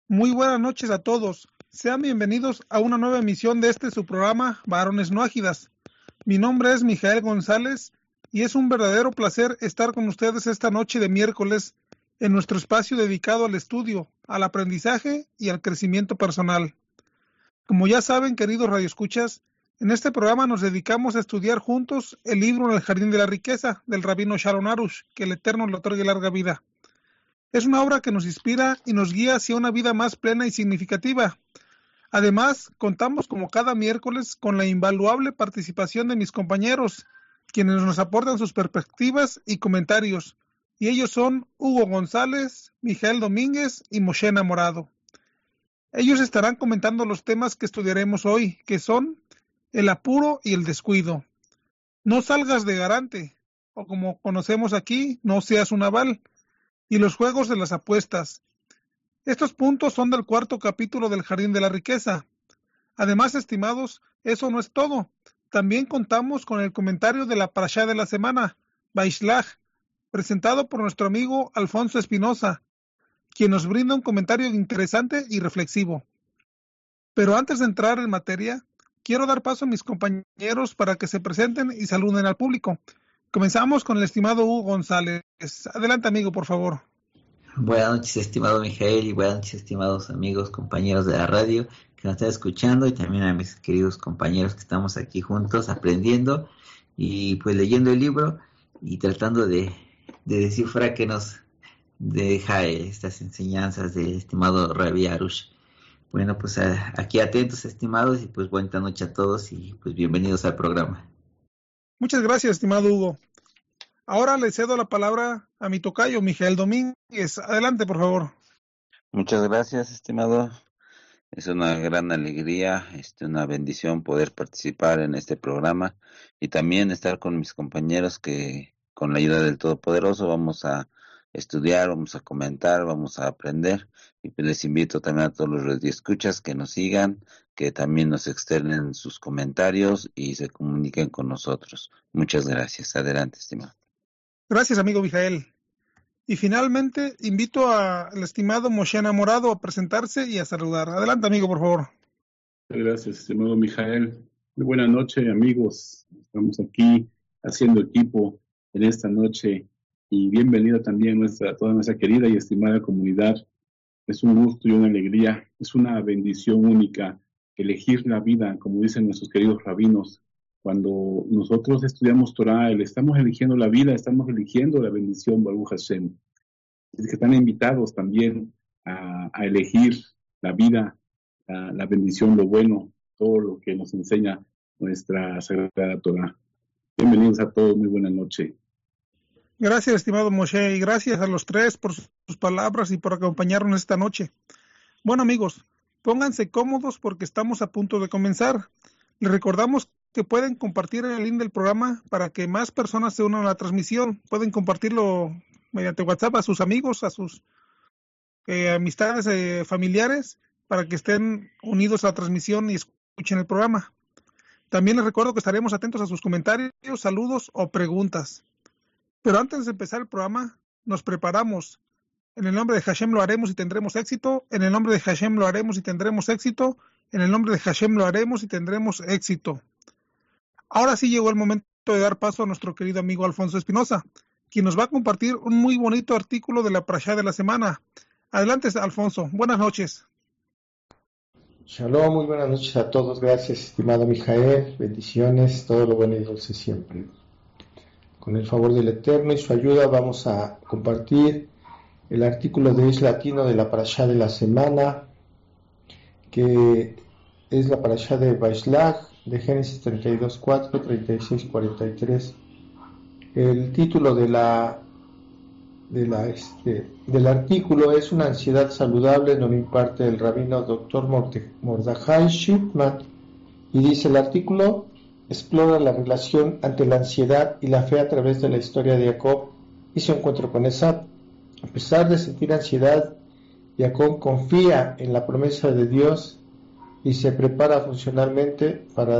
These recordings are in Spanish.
Muy buenas noches a todos. Sean bienvenidos a una nueva emisión de su programa Varones No Ágidas. Mi nombre es Mijael González y es un verdadero placer estar con ustedes esta noche de miércoles en nuestro espacio dedicado al estudio, al aprendizaje y al crecimiento personal. Como ya saben, queridos radioescuchas, en este programa nos dedicamos a estudiar juntos el libro En el Jardín de la Riqueza del rabino Sharon Arush, que el Eterno le otorgue larga vida. Es una obra que nos inspira y nos guía hacia una vida más plena y significativa. Además, contamos como cada miércoles con la invaluable participación de mis compañeros, quienes nos aportan sus perspectivas y comentarios, y ellos son Hugo González, Mijael Domínguez y Moshe Enamorado. Ellos estarán comentando los temas que estudiaremos hoy, que son el apuro y el descuido. No salgas de garante, o como conocemos aquí, no seas un aval, y los juegos de las apuestas. Estos puntos son del cuarto capítulo del Jardín de la Riqueza. Además, estimados, eso no es todo. También contamos con el comentario de la Parashá de la semana, Vaishlach, presentado por nuestro amigo Alfonso Espinosa, quien nos brinda un comentario interesante y reflexivo. Pero antes de entrar en materia, quiero dar paso a mis compañeros para que se presenten y saluden al público. Comenzamos con el estimado Hugo González. Adelante, amigo, por favor. Buenas noches, estimado Mijael, y buenas noches, estimados amigos, compañeros de la radio que nos están escuchando, y también a mis queridos compañeros que estamos aquí juntos aprendiendo y pues leyendo el libro y tratando de descifrar qué nos deja estas enseñanzas del estimado Rabbi Arush. Bueno, pues aquí atentos, estimados, y pues buena noche a todos y pues bienvenidos al programa. Muchas gracias, estimado Hugo. Ahora le cedo la palabra a mi tocayo, Mijael Domínguez. Adelante, por favor. Muchas gracias, estimado. Es una gran alegría, una bendición poder participar en este programa y también estar con mis compañeros que con la ayuda del Todopoderoso vamos a estudiar, vamos a comentar, vamos a aprender, y pues les invito también a todos los radioescuchas que nos sigan, que también nos externen sus comentarios y se comuniquen con nosotros. Muchas gracias. Adelante, estimado. Gracias, amigo Mijael. Y finalmente invito al estimado Moshe Enamorado a presentarse y a saludar. Adelante, amigo, por favor. Gracias, estimado Mijael. Muy buena noche, amigos. Estamos aquí haciendo equipo en esta noche y bienvenida también a toda nuestra querida y estimada comunidad. Es un gusto y una alegría, es una bendición única elegir la vida, como dicen nuestros queridos rabinos. Cuando nosotros estudiamos Torah, estamos eligiendo la vida, estamos eligiendo la bendición, Baruch Hashem. Es que están invitados también a elegir la vida, la bendición, lo bueno, todo lo que nos enseña nuestra Sagrada Torah. Bienvenidos a todos, muy buena noche. Gracias, estimado Moshe, y gracias a los tres por sus palabras y por acompañarnos esta noche. Bueno, amigos, pónganse cómodos porque estamos a punto de comenzar. Les recordamos que pueden compartir el link del programa para que más personas se unan a la transmisión. Pueden compartirlo mediante WhatsApp a sus amigos, a sus amistades familiares, para que estén unidos a la transmisión y escuchen el programa. También les recuerdo que estaremos atentos a sus comentarios, saludos o preguntas. Pero antes de empezar el programa, nos preparamos. En el nombre de Hashem lo haremos y tendremos éxito. En el nombre de Hashem lo haremos y tendremos éxito. En el nombre de Hashem lo haremos y tendremos éxito. Ahora sí llegó el momento de dar paso a nuestro querido amigo Alfonso Espinosa, quien nos va a compartir un muy bonito artículo de la Parashá de la semana. Adelante, Alfonso. Buenas noches. Shalom, muy buenas noches a todos. Gracias, estimado Mijael. Bendiciones, todo lo bueno y dulce siempre. Con el favor del Eterno y su ayuda vamos a compartir el artículo de Es Latino de la Parashá de la semana, que es la Parashá de Vaishlach, de Génesis 32:4, 36:43. El título del artículo es Una ansiedad saludable, nos lo imparte el rabino Dr. Mordechai Shipman, y dice el artículo: explora la relación ante la ansiedad y la fe a través de la historia de Jacob y su encuentro con Esaú. A pesar de sentir ansiedad, Jacob confía en la promesa de Dios y se prepara funcionalmente para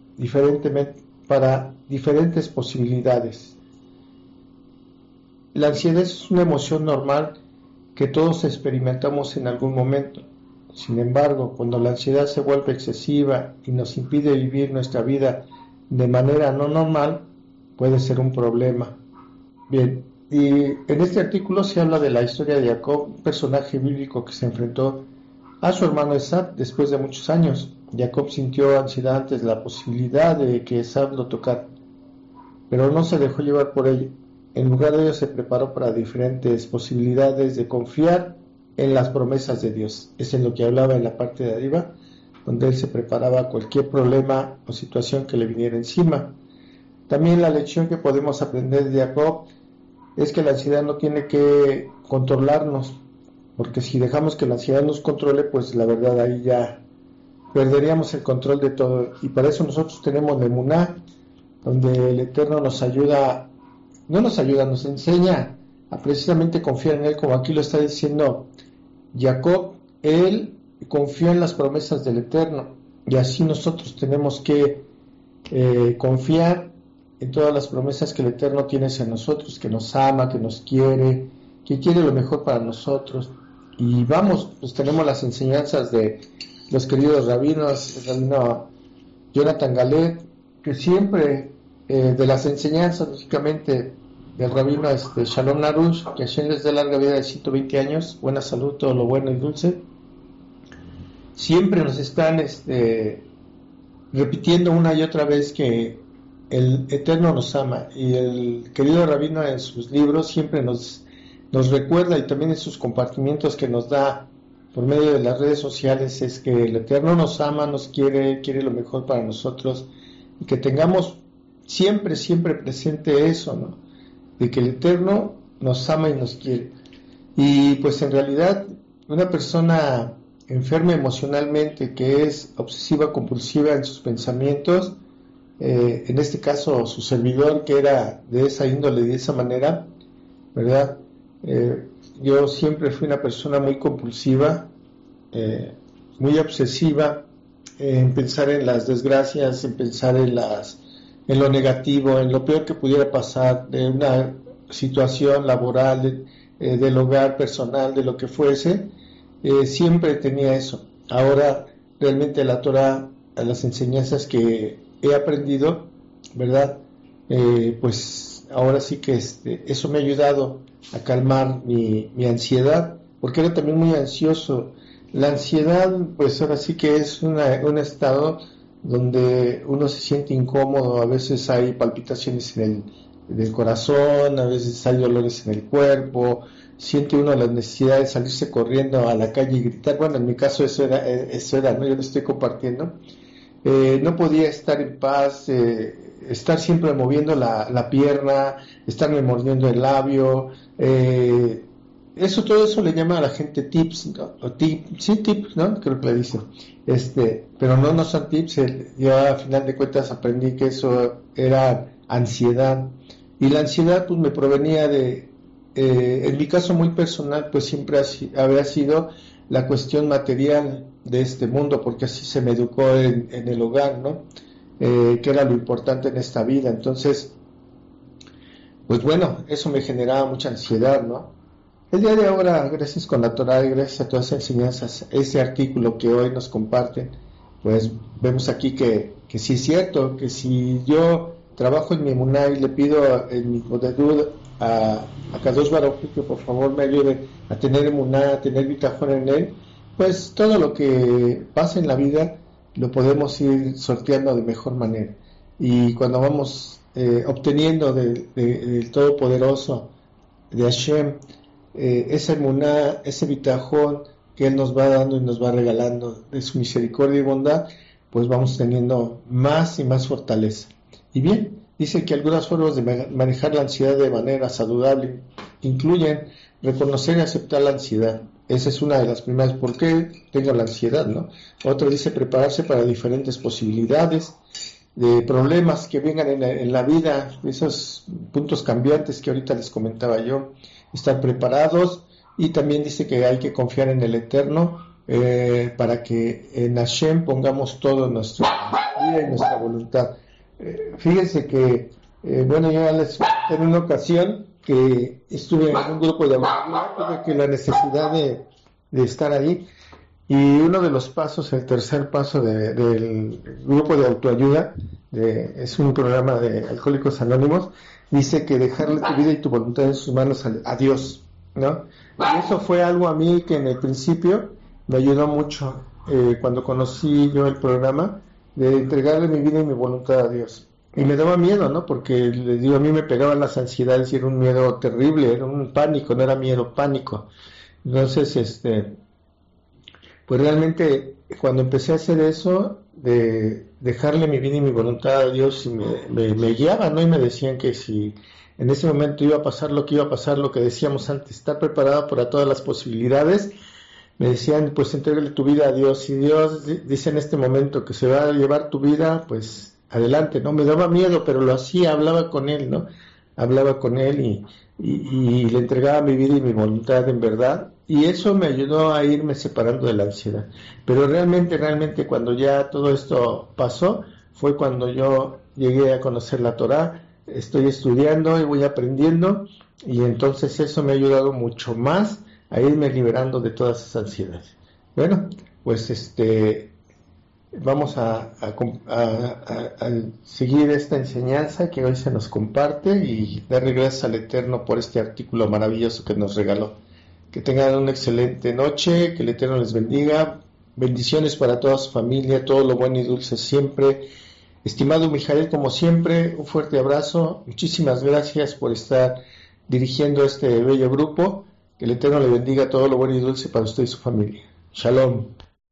diferentes posibilidades. La ansiedad es una emoción normal que todos experimentamos en algún momento. Sin embargo, cuando la ansiedad se vuelve excesiva y nos impide vivir nuestra vida de manera no normal, puede ser un problema. Bien, y en este artículo se habla de la historia de Jacob, un personaje bíblico que se enfrentó a su hermano Esab después de muchos años. Jacob sintió ansiedad ante la posibilidad de que Esab lo tocara, pero no se dejó llevar por ello. En lugar de ello se preparó para diferentes posibilidades de confiar en las promesas de Dios. Es en lo que hablaba en la parte de arriba, donde él se preparaba a cualquier problema o situación que le viniera encima. También la lección que podemos aprender de Jacob es que la ansiedad no tiene que controlarnos, porque si dejamos que la ansiedad nos controle, pues la verdad ahí ya perderíamos el control de todo. Y para eso nosotros tenemos la emuná, donde el Eterno nos ayuda, nos enseña a precisamente confiar en Él, como aquí lo está diciendo Jacob. Él confió en las promesas del Eterno, y así nosotros tenemos que confiar en todas las promesas que el Eterno tiene hacia nosotros, que nos ama, que nos quiere, que quiere lo mejor para nosotros. Y vamos, pues tenemos las enseñanzas de los queridos rabinos, el rabino Jonathan Galet, que siempre de las enseñanzas, lógicamente, del rabino Shalom Narush, que Hashem les dé larga vida de 120 años, buena salud, todo lo bueno y dulce, siempre nos están repitiendo una y otra vez que el Eterno nos ama, y el querido rabino en sus libros siempre nos recuerda, y también en sus compartimientos que nos da por medio de las redes sociales, es que el Eterno nos ama, nos quiere lo mejor para nosotros, y que tengamos siempre presente eso, ¿no? De que el Eterno nos ama y nos quiere. Y pues en realidad una persona enferma emocionalmente, que es obsesiva compulsiva en sus pensamientos, en este caso su servidor, que era de esa índole, de esa manera, ¿verdad? Yo siempre fui una persona muy compulsiva, muy obsesiva en pensar en las desgracias, en pensar en lo negativo, en lo peor que pudiera pasar de una situación laboral, del hogar personal, de lo que fuese. Siempre tenía eso. Ahora realmente la Torah, a las enseñanzas que he aprendido, ¿verdad? Pues ahora sí que eso me ha ayudado a calmar mi ansiedad, porque era también muy ansioso. La ansiedad, pues ahora sí que es un estado donde uno se siente incómodo, a veces hay palpitaciones del corazón, a veces hay dolores en el cuerpo, siente uno la necesidad de salirse corriendo a la calle y gritar. Bueno, en mi caso eso era, ¿no? Yo lo estoy compartiendo. No podía estar en paz, estar siempre moviendo la pierna, estarme mordiendo el labio, todo eso le llama a la gente tips, ¿no? Tips, ¿no? Creo que le dicen, pero no son tips. Yo a final de cuentas aprendí que eso era ansiedad, y la ansiedad pues me provenía en mi caso muy personal, pues siempre había sido la cuestión material de este mundo, porque así se me educó en el hogar, ¿no? Que era lo importante en esta vida. Entonces, pues bueno, eso me generaba mucha ansiedad, ¿no? El día de ahora, gracias con la Torah y gracias a todas las enseñanzas, este artículo que hoy nos comparten, pues vemos aquí que sí es cierto, que si yo trabajo en mi emuná y le pido en mi bodedud a Kadosh Baruj Hu que por favor me ayude a tener emuná, a tener bitajón en él, pues todo lo que pasa en la vida lo podemos ir sorteando de mejor manera. Y cuando vamos obteniendo del Todopoderoso, de Hashem, esa emuná, ese bitajón que Él nos va dando y nos va regalando de su misericordia y bondad, pues vamos teniendo más y más fortaleza. Y bien, dice que algunas formas de manejar la ansiedad de manera saludable incluyen reconocer y aceptar la ansiedad. Esa es una de las primeras. ¿Por qué tengo la ansiedad, no? Otra dice prepararse para diferentes posibilidades de problemas que vengan en la vida, esos puntos cambiantes que ahorita les comentaba yo, estar preparados. Y también dice que hay que confiar en el Eterno, para que en Hashem pongamos todo nuestra vida y nuestra voluntad. Fíjense que, bueno, yo les en una ocasión que estuve en un grupo de autoayuda, tuve que la necesidad de estar ahí, y uno de los pasos, el tercer paso del grupo de autoayuda, es un programa de Alcohólicos Anónimos, dice que dejarle tu vida y tu voluntad en sus manos a Dios, ¿no? Y eso fue algo a mí que en el principio me ayudó mucho, cuando conocí yo el programa, de entregarle mi vida y mi voluntad a Dios. Y me daba miedo, ¿no? Porque les digo, a mí me pegaban las ansiedades y era un miedo terrible, era un pánico, no era miedo, pánico. Entonces, pues realmente cuando empecé a hacer eso, de dejarle mi vida y mi voluntad a Dios, y me guiaban, ¿no? Y me decían que si en ese momento iba a pasar lo que iba a pasar, lo que decíamos antes, estar preparado para todas las posibilidades, me decían, pues entrégale tu vida a Dios. Si Dios dice en este momento que se va a llevar tu vida, pues adelante, ¿no? Me daba miedo, pero lo hacía, hablaba con Él, ¿no? Hablaba con Él y le entregaba mi vida y mi voluntad en verdad, y eso me ayudó a irme separando de la ansiedad. Pero realmente cuando ya todo esto pasó, fue cuando yo llegué a conocer la Torá, estoy estudiando y voy aprendiendo, y entonces eso me ha ayudado mucho más a irme liberando de todas esas ansiedades. Bueno, pues vamos a seguir esta enseñanza que hoy se nos comparte y darle gracias al Eterno por este artículo maravilloso que nos regaló. Que tengan una excelente noche, que el Eterno les bendiga, bendiciones para toda su familia, todo lo bueno y dulce siempre. Estimado Mijael, como siempre, un fuerte abrazo, muchísimas gracias por estar dirigiendo este bello grupo, que el Eterno le bendiga todo lo bueno y dulce para usted y su familia. Shalom.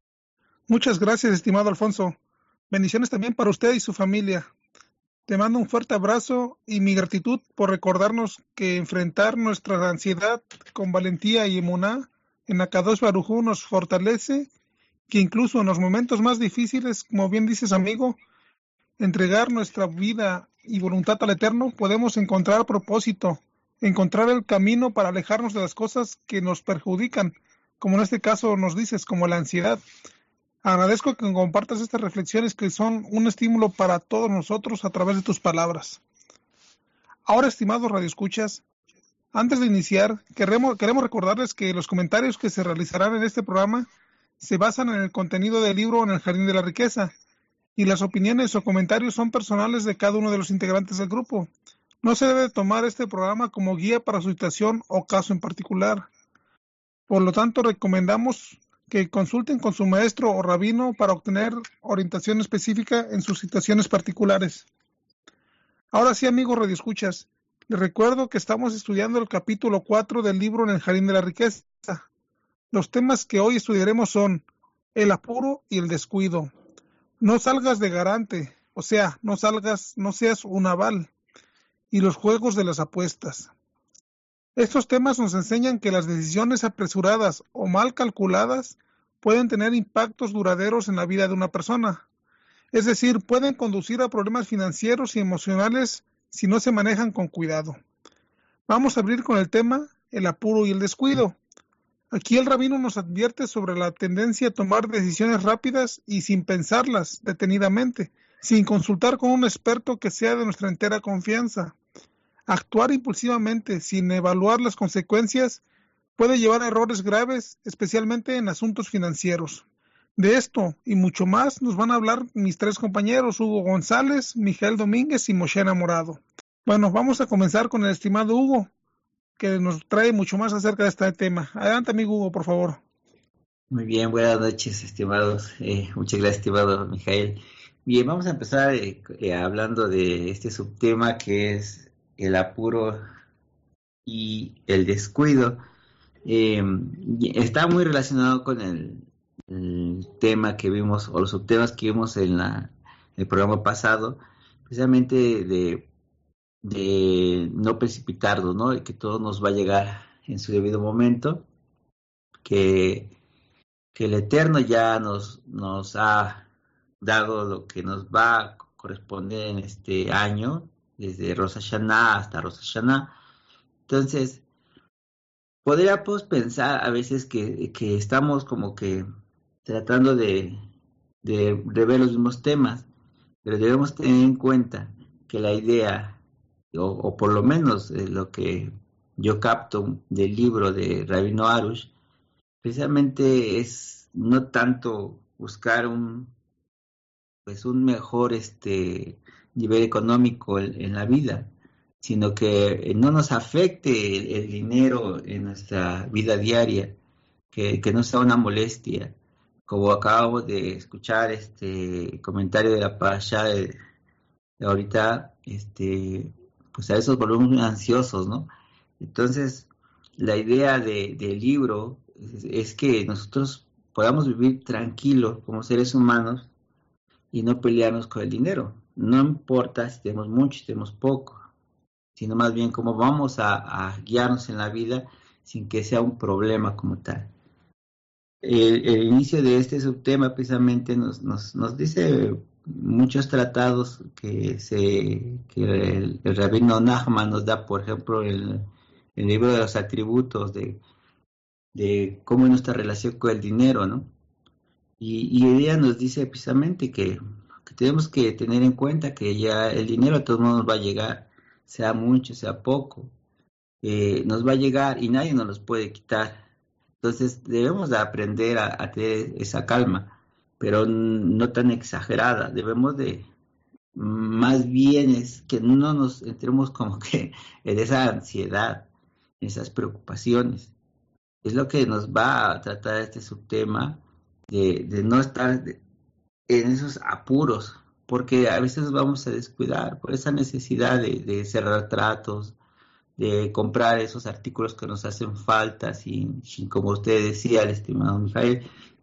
Muchas gracias, estimado Alfonso. Bendiciones también para usted y su familia. Te mando un fuerte abrazo y mi gratitud por recordarnos que enfrentar nuestra ansiedad con valentía y emuná en Akadosh Baruj Hu nos fortalece, que incluso en los momentos más difíciles, como bien dices, amigo, entregar nuestra vida y voluntad al Eterno, podemos encontrar propósito, encontrar el camino para alejarnos de las cosas que nos perjudican, como en este caso nos dices, como la ansiedad. Agradezco que compartas estas reflexiones que son un estímulo para todos nosotros a través de tus palabras. Ahora, estimados radioescuchas, antes de iniciar, queremos recordarles que los comentarios que se realizarán en este programa se basan en el contenido del libro En el Jardín de la Riqueza, y las opiniones o comentarios son personales de cada uno de los integrantes del grupo. No se debe tomar este programa como guía para su situación o caso en particular. Por lo tanto, recomendamos que consulten con su maestro o rabino para obtener orientación específica en sus situaciones particulares. Ahora sí, amigos radioescuchas, les recuerdo que estamos estudiando el capítulo 4 del libro En el Jardín de la Riqueza. Los temas que hoy estudiaremos son el apuro y el descuido. No salgas de garante, o sea, no seas un aval, y los juegos de las apuestas. Estos temas nos enseñan que las decisiones apresuradas o mal calculadas pueden tener impactos duraderos en la vida de una persona. Es decir, pueden conducir a problemas financieros y emocionales si no se manejan con cuidado. Vamos a abrir con el tema el apuro y el descuido. Aquí el rabino nos advierte sobre la tendencia a tomar decisiones rápidas y sin pensarlas detenidamente, sin consultar con un experto que sea de nuestra entera confianza. Actuar impulsivamente sin evaluar las consecuencias puede llevar a errores graves, especialmente en asuntos financieros. De esto y mucho más nos van a hablar mis tres compañeros, Hugo González, Mijael Domínguez y Moshe Enamorado. Bueno, vamos a comenzar con el estimado Hugo, que nos trae mucho más acerca de este tema. Adelante, amigo Hugo, por favor. Muy bien, buenas noches, estimados. Muchas gracias, estimado Mijael. Bien, vamos a empezar hablando de este subtema que es el apuro y el descuido. Está muy relacionado con el tema que vimos, o los subtemas que vimos en el programa pasado, precisamente de no precipitarnos, ¿no? Y que todo nos va a llegar en su debido momento, que el Eterno ya nos ha dado lo que nos va a corresponder en este año, desde Rosh Hashanah hasta Rosh Hashanah. Entonces, podríamos pensar a veces que estamos como que tratando de ver los mismos temas, pero debemos tener en cuenta que la idea, o por lo menos lo que yo capto del libro de Rabino Arush, precisamente es no tanto buscar un mejor nivel económico en la vida, sino que no nos afecte el dinero en nuestra vida diaria, que no sea una molestia. Como acabo de escuchar este comentario de la parasha de ahorita, pues a veces volvemos muy ansiosos, ¿no? Entonces, la idea del libro es que nosotros podamos vivir tranquilos como seres humanos y no pelearnos con el dinero. No importa si tenemos mucho, si tenemos poco, sino más bien cómo vamos a guiarnos en la vida sin que sea un problema como tal. El inicio de este subtema precisamente nos dice muchos tratados que el rabino Nachman nos da, por ejemplo, el libro de los atributos de cómo es nuestra relación con el dinero, ¿no? Y ella nos dice precisamente que tenemos que tener en cuenta que ya el dinero a todos modos nos va a llegar, sea mucho, sea poco, nos va a llegar y nadie nos los puede quitar. Entonces debemos de aprender a tener esa calma, pero no tan exagerada. Debemos de, más bien es que no nos entremos como que en esa ansiedad, en esas preocupaciones. Es lo que nos va a tratar este subtema de no estar en esos apuros, porque a veces nos vamos a descuidar por esa necesidad de cerrar tratos, de comprar esos artículos que nos hacen falta, sin como usted decía, el estimado Mijael,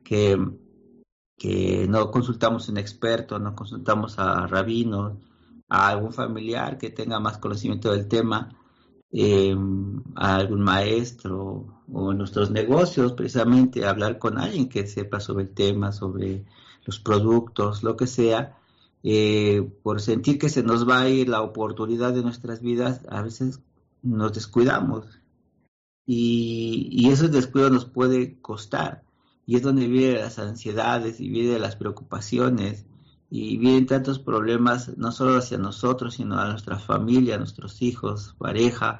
que no consultamos a un experto, no consultamos a rabinos, a algún familiar que tenga más conocimiento del tema, a algún maestro o en nuestros negocios, precisamente hablar con alguien que sepa sobre el tema, sobre los productos, lo que sea, por sentir que se nos va a ir la oportunidad de nuestras vidas, a veces nos descuidamos y esos descuidos nos puede costar y es donde vienen las ansiedades y vienen las preocupaciones y vienen tantos problemas no solo hacia nosotros sino a nuestra familia, a nuestros hijos, pareja.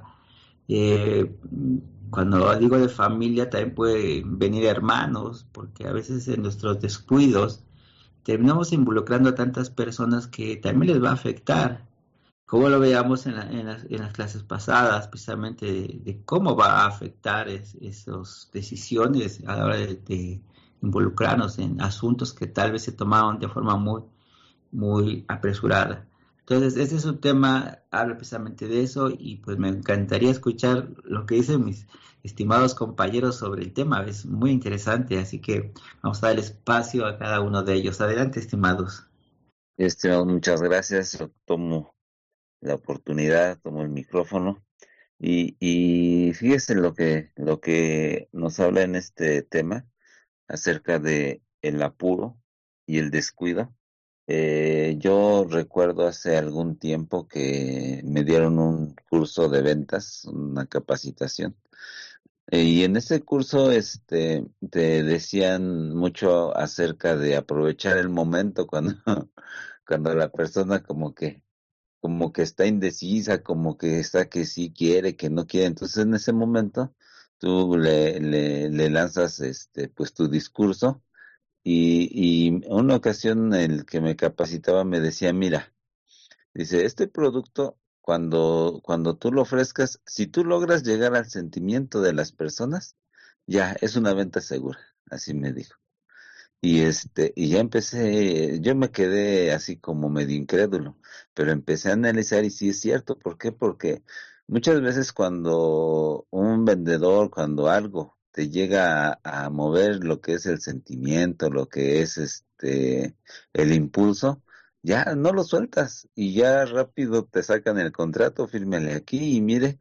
Cuando digo de familia también pueden venir hermanos porque a veces en nuestros descuidos terminamos involucrando a tantas personas que también les va a afectar. Como lo veíamos en las clases pasadas, precisamente de cómo va a afectar esas decisiones a la hora de involucrarnos en asuntos que tal vez se tomaron de forma muy, muy apresurada. Entonces, este es un tema, habla precisamente de eso y pues me encantaría escuchar lo que dicen mis estimados compañeros sobre el tema. Es muy interesante, así que vamos a dar espacio a cada uno de ellos. Adelante, estimados. Muchas gracias. Yo tomo la oportunidad, tomo el micrófono y fíjese lo que nos habla en este tema acerca de el apuro y el descuido. Yo recuerdo hace algún tiempo que me dieron un curso de ventas, una capacitación, y en ese curso te decían mucho acerca de aprovechar el momento cuando cuando la persona como que está indecisa, como que está que sí quiere, que no quiere. Entonces en ese momento tú le lanzas pues tu discurso y una ocasión el que me capacitaba me decía, mira, dice, este producto cuando tú lo ofrezcas, si tú logras llegar al sentimiento de las personas, ya es una venta segura, así me dijo. Y ya empecé, yo me quedé así como medio incrédulo, pero empecé a analizar y sí es cierto. ¿Por qué? Porque muchas veces cuando un vendedor, cuando algo te llega a mover lo que es el sentimiento, lo que es el impulso, ya no lo sueltas y ya rápido te sacan el contrato, fírmele aquí y mire,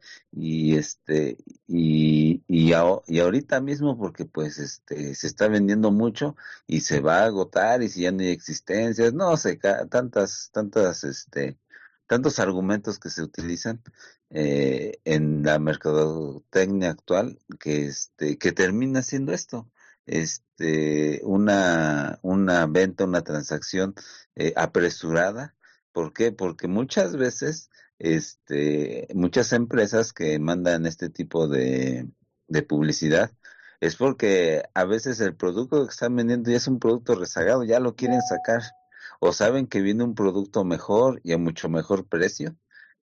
y ahorita mismo porque pues se está vendiendo mucho y se va a agotar y si ya no hay existencias, no sé, tantos argumentos que se utilizan en la mercadotecnia actual que termina siendo esto, una venta, una transacción apresurada. ¿Por qué? Porque muchas veces muchas empresas que mandan este tipo de publicidad es porque a veces el producto que están vendiendo ya es un producto rezagado, ya lo quieren sacar, o saben que viene un producto mejor y a mucho mejor precio,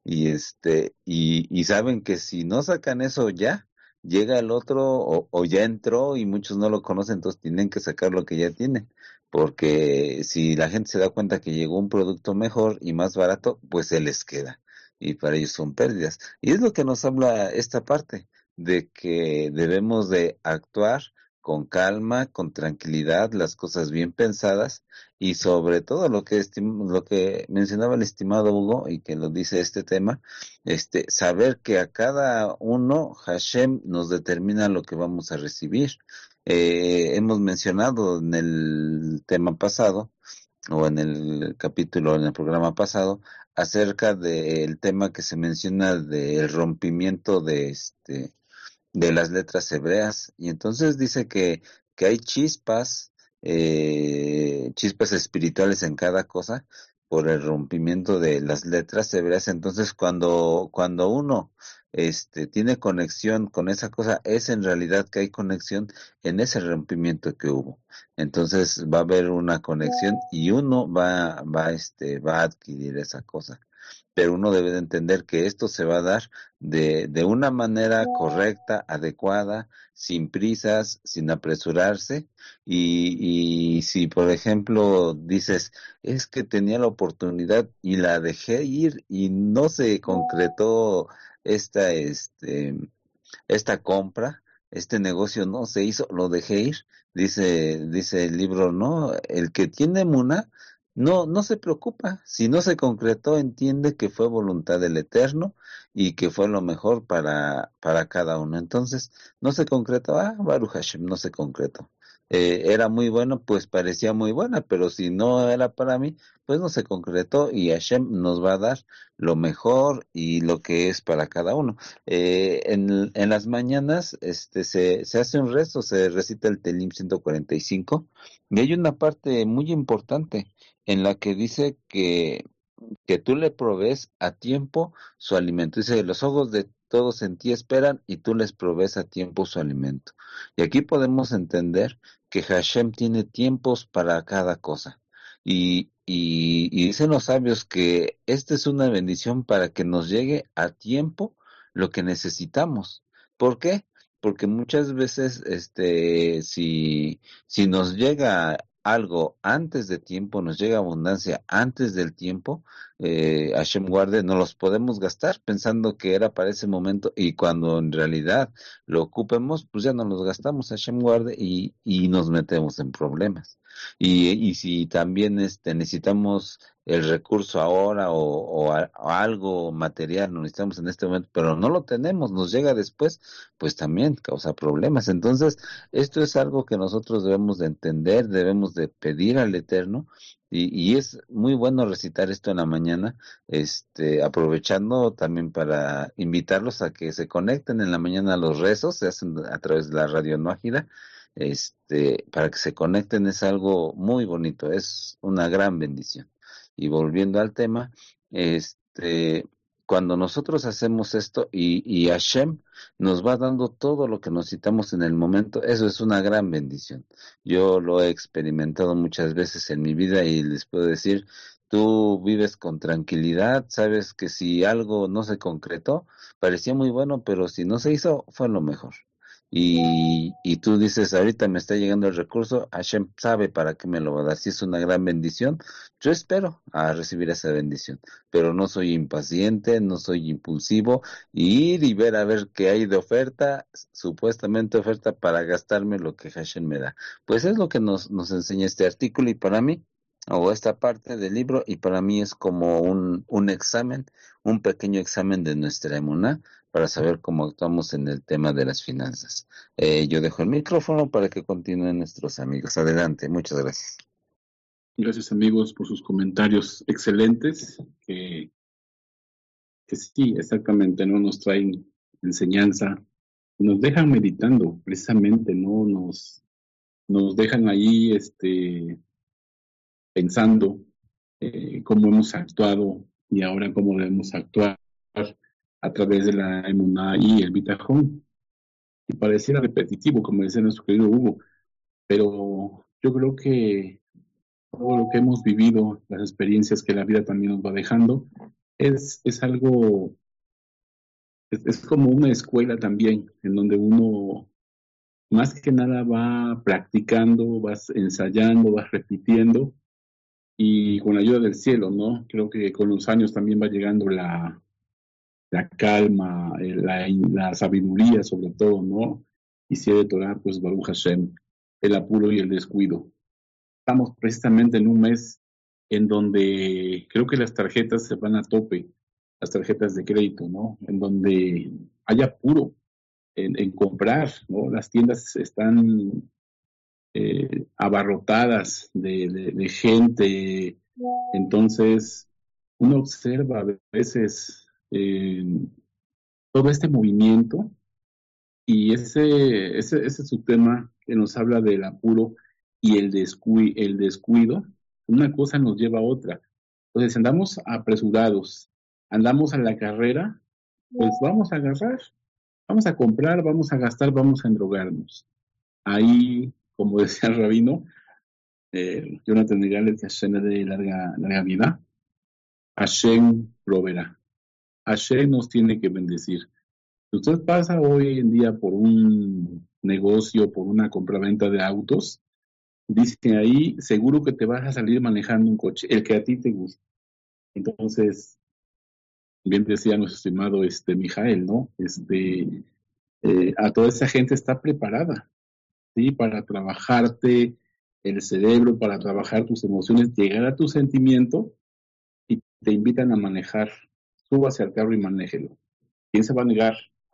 y saben que si no sacan eso ya, llega el otro o ya entró y muchos no lo conocen, entonces tienen que sacar lo que ya tienen, porque si la gente se da cuenta que llegó un producto mejor y más barato, pues se les queda y para ellos son pérdidas. Y es lo que nos habla esta parte, de que debemos de actuar con calma, con tranquilidad, las cosas bien pensadas y sobre todo lo que mencionaba el estimado Hugo y que lo dice este tema, saber que a cada uno Hashem nos determina lo que vamos a recibir. Hemos mencionado en el tema pasado o en el programa pasado, acerca del tema que se menciona del rompimiento de las letras hebreas, y entonces dice que hay chispas espirituales en cada cosa por el rompimiento de las letras hebreas. Entonces cuando uno tiene conexión con esa cosa, es en realidad que hay conexión en ese rompimiento que hubo. Entonces va a haber una conexión y uno va a adquirir esa cosa. Pero uno debe de entender que esto se va a dar de una manera correcta, adecuada, sin prisas, sin apresurarse, y si por ejemplo dices, es que tenía la oportunidad y la dejé ir y no se concretó esta, esta compra, este negocio no se hizo, lo dejé ir, dice el libro, no, el que tiene muna, no se preocupa, si no se concretó, entiende que fue voluntad del Eterno y que fue lo mejor para cada uno. Entonces, no se concretó, Baruch Hashem, no se concretó. Era muy bueno, pues parecía muy buena, pero si no era para mí, pues no se concretó y Hashem nos va a dar lo mejor y lo que es para cada uno. En las mañanas se hace un rezo, se recita el Telim 145 y hay una parte muy importante en la que dice que tú le provees a tiempo su alimento. Dice, los ojos de todos en ti esperan y tú les provees a tiempo su alimento. Y aquí podemos entender que Hashem tiene tiempos para cada cosa. Y dicen los sabios que esta es una bendición para que nos llegue a tiempo lo que necesitamos. ¿Por qué? Porque muchas veces, si nos llega algo antes de tiempo, nos llega abundancia antes del tiempo, Hashem guarde, no los podemos gastar pensando que era para ese momento y cuando en realidad lo ocupemos, pues ya no los gastamos, Hashem guarde, y nos metemos en problemas. Y si también necesitamos el recurso ahora o algo material, lo necesitamos en este momento, pero no lo tenemos, nos llega después, pues también causa problemas. Entonces, esto es algo que nosotros debemos de entender, debemos de pedir al Eterno, y es muy bueno recitar esto en la mañana, aprovechando también para invitarlos a que se conecten en la mañana a los rezos, se hacen a través de la radio Noágida, para que se conecten, es algo muy bonito, es una gran bendición. Y volviendo al tema, cuando nosotros hacemos esto y Hashem nos va dando todo lo que necesitamos en el momento, eso es una gran bendición. Yo lo he experimentado muchas veces en mi vida y les puedo decir, tú vives con tranquilidad, sabes que si algo no se concretó, parecía muy bueno, pero si no se hizo, fue lo mejor. Y tú dices, ahorita me está llegando el recurso, Hashem sabe para qué me lo va a dar. Si es una gran bendición, yo espero a recibir esa bendición, pero no soy impaciente, no soy impulsivo, y ir y ver a ver qué hay de oferta, supuestamente oferta para gastarme lo que Hashem me da. Pues es lo que nos enseña este artículo, y para mí, o esta parte del libro, y para mí es como un examen, un pequeño examen de nuestra emuná, para saber cómo actuamos en el tema de las finanzas. Yo dejo el micrófono para que continúen nuestros amigos. Adelante, muchas gracias. Gracias, amigos, por sus comentarios excelentes, que sí, exactamente, no nos traen enseñanza, nos dejan meditando, precisamente, no nos dejan ahí pensando cómo hemos actuado y ahora cómo debemos actuar a través de la emuná y el bitajón. Y pareciera repetitivo, como decía nuestro querido Hugo, pero yo creo que todo lo que hemos vivido, las experiencias que la vida también nos va dejando, es algo, es como una escuela también, en donde uno más que nada va practicando, vas ensayando, vas repitiendo, y con la ayuda del cielo, ¿no? Creo que con los años también va llegando la calma, la sabiduría sobre todo, ¿no? Y si de Torah, pues Baruch Hashem, el apuro y el descuido. Estamos precisamente en un mes en donde creo que las tarjetas se van a tope, las tarjetas de crédito, ¿no? En donde hay apuro en comprar, ¿no? Las tiendas están abarrotadas de gente, entonces uno observa a veces todo este movimiento y ese es su tema que nos habla del apuro y el descuido. Una cosa nos lleva a otra. Entonces andamos apresurados, andamos a la carrera, pues vamos a agarrar, vamos a comprar, vamos a gastar, vamos a endrogarnos. Ahí, como decía el rabino, Jonathan Egales, que Hashem le dé larga vida, Hashem proveerá. Hashem nos tiene que bendecir. Si usted pasa hoy en día por un negocio, por una compraventa de autos, dice ahí, seguro que te vas a salir manejando un coche, el que a ti te gusta. Entonces, bien decía nuestro estimado Mijael, ¿no? A toda esa gente está preparada, ¿sí? Para trabajarte el cerebro, para trabajar tus emociones, llegar a tu sentimiento y te invitan a manejar. Súbase al carro y manéjelo. ¿Quién se va a negar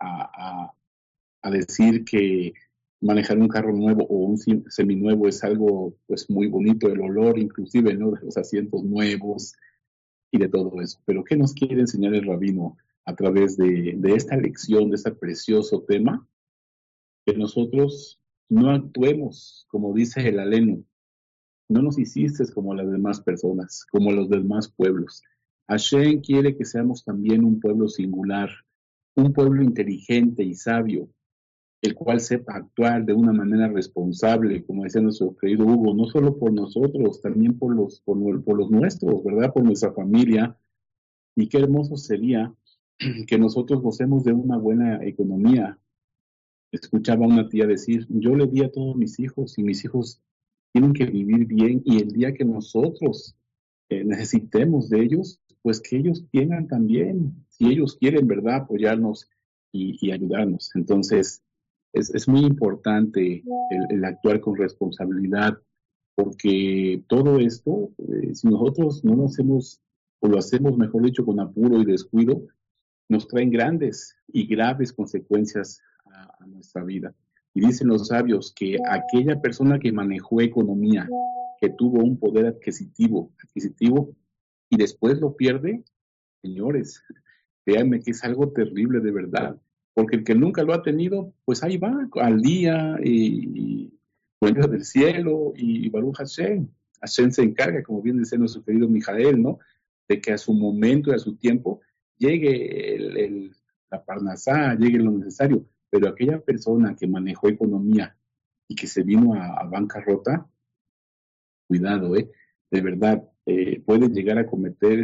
a decir que manejar un carro nuevo o un seminuevo es algo pues muy bonito, el olor inclusive, ¿no? De los asientos nuevos y de todo eso? Pero ¿qué nos quiere enseñar el rabino a través de esta lección, de este precioso tema? Que nosotros no actuemos como dice el aleno, no nos hiciste como las demás personas, como los demás pueblos. Hashem quiere que seamos también un pueblo singular, un pueblo inteligente y sabio, el cual sepa actuar de una manera responsable, como decía nuestro querido Hugo, no solo por nosotros, también por los nuestros, ¿verdad? Por nuestra familia. Y qué hermoso sería que nosotros gocemos de una buena economía. Escuchaba a una tía decir, yo le di a todos mis hijos y mis hijos tienen que vivir bien, y el día que nosotros necesitemos de ellos, pues que ellos tengan también, si ellos quieren, ¿verdad?, apoyarnos y ayudarnos. Entonces, es muy importante el actuar con responsabilidad, porque todo esto, si nosotros no lo hacemos, o lo hacemos, mejor dicho, con apuro y descuido, nos traen grandes y graves consecuencias a nuestra vida. Y dicen los sabios que aquella persona que manejó economía, que tuvo un poder adquisitivo y después lo pierde, señores, créanme que es algo terrible de verdad, porque el que nunca lo ha tenido, pues ahí va, al día, y cuenta del cielo, y Baruch Hashem. Hashem se encarga, como bien dice nuestro querido Mijael, ¿no?, de que a su momento y a su tiempo llegue la parnasá, llegue lo necesario. Pero aquella persona que manejó economía y que se vino a bancarrota, cuidado, de verdad, puede llegar a cometer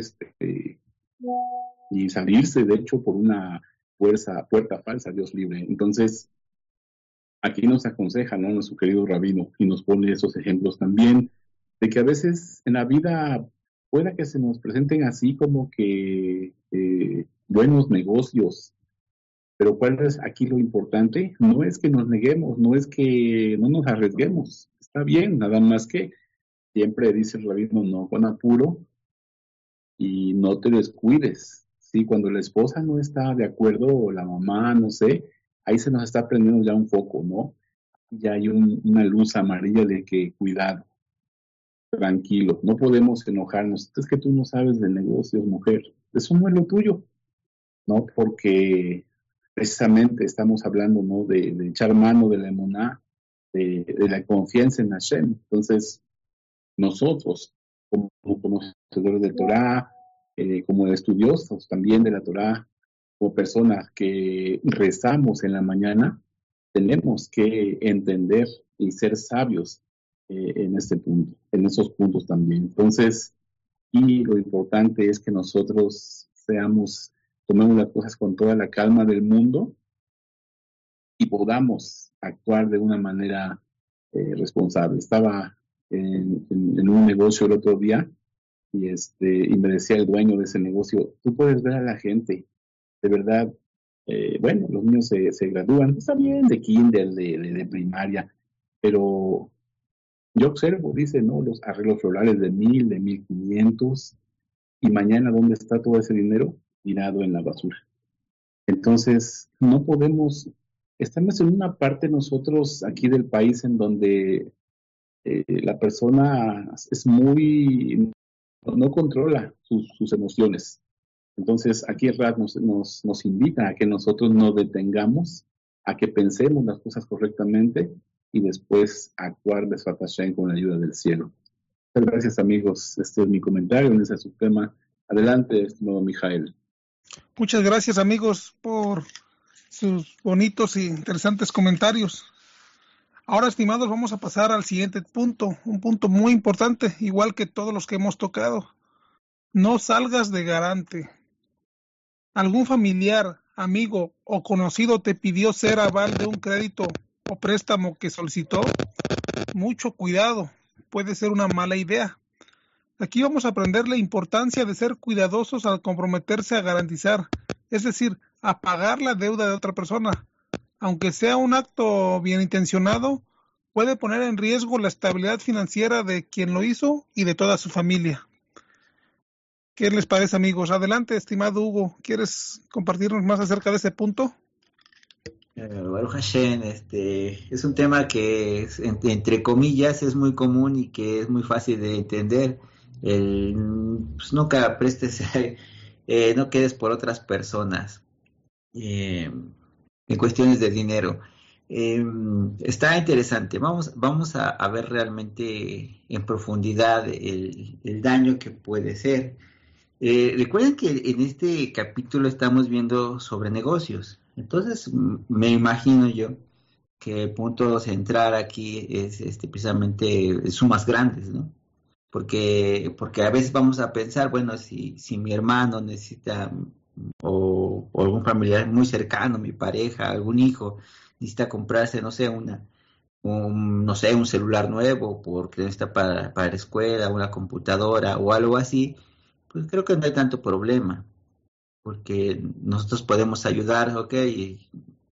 y salirse, de hecho, por una puerta falsa, Dios libre. Entonces, aquí nos aconseja, ¿no?, nuestro querido rabino, y nos pone esos ejemplos también, de que a veces en la vida pueda que se nos presenten así como que buenos negocios. Pero ¿cuál es aquí lo importante? No es que nos neguemos, no es que no nos arriesguemos. Está bien, nada más que siempre dice el rabino, no con apuro y no te descuides. Sí, cuando la esposa no está de acuerdo, o la mamá, no sé, ahí se nos está prendiendo ya un foco, ¿no? Ya hay una luz amarilla de que cuidado, tranquilo, no podemos enojarnos. Es que tú no sabes de negocios, mujer. Eso no es lo tuyo, ¿no? Porque precisamente estamos hablando, ¿no?, de echar mano de la emuná, de la confianza en Hashem. Entonces, nosotros, como conocedores de Torah, como estudiosos también de la Torah, o personas que rezamos en la mañana, tenemos que entender y ser sabios en este punto, en esos puntos también. Entonces, y lo importante es que nosotros tomemos las cosas con toda la calma del mundo y podamos actuar de una manera responsable. Estaba en un negocio el otro día y me decía el dueño de ese negocio, tú puedes ver a la gente, de verdad, bueno, los niños se gradúan, está bien, de kinder, de primaria, pero yo observo, dice, ¿no? Los arreglos florales de 1,000, de 1,500, y mañana, ¿dónde está todo ese dinero? Tirado en la basura. Entonces, no podemos, estamos en una parte nosotros aquí del país en donde la persona es no controla sus emociones. Entonces, aquí Rad nos invita a que nosotros nos detengamos, a que pensemos las cosas correctamente y después actuar de Sfat Hashem con la ayuda del cielo. Muchas gracias, amigos. Este es mi comentario en ese subtema. Adelante, estimado Mijael. Muchas gracias, amigos, por sus bonitos y interesantes comentarios. Ahora, estimados, vamos a pasar al siguiente punto, un punto muy importante, igual que todos los que hemos tocado. No salgas de garante. ¿Algún familiar, amigo o conocido te pidió ser aval de un crédito o préstamo que solicitó? Mucho cuidado, puede ser una mala idea. Aquí vamos a aprender la importancia de ser cuidadosos al comprometerse a garantizar, es decir, a pagar la deuda de otra persona. Aunque sea un acto bien intencionado, puede poner en riesgo la estabilidad financiera de quien lo hizo y de toda su familia. ¿Qué les parece, amigos? Adelante, estimado Hugo. ¿Quieres compartirnos más acerca de ese punto? Baruch Hashem, es un tema que entre comillas es muy común y que es muy fácil de entender. Pues nunca prestes, no quedes por otras personas en cuestiones de dinero. Está interesante. Vamos a ver realmente en profundidad el daño que puede ser. Recuerden que en este capítulo estamos viendo sobre negocios. Entonces, me imagino yo que el punto central aquí es precisamente sumas grandes, ¿no? Porque a veces vamos a pensar, bueno, si mi hermano necesita, o algún familiar muy cercano, mi pareja, algún hijo, necesita comprarse, no sé, un celular nuevo porque necesita para la escuela, una computadora o algo así, pues creo que no hay tanto problema, porque nosotros podemos ayudar, ok, y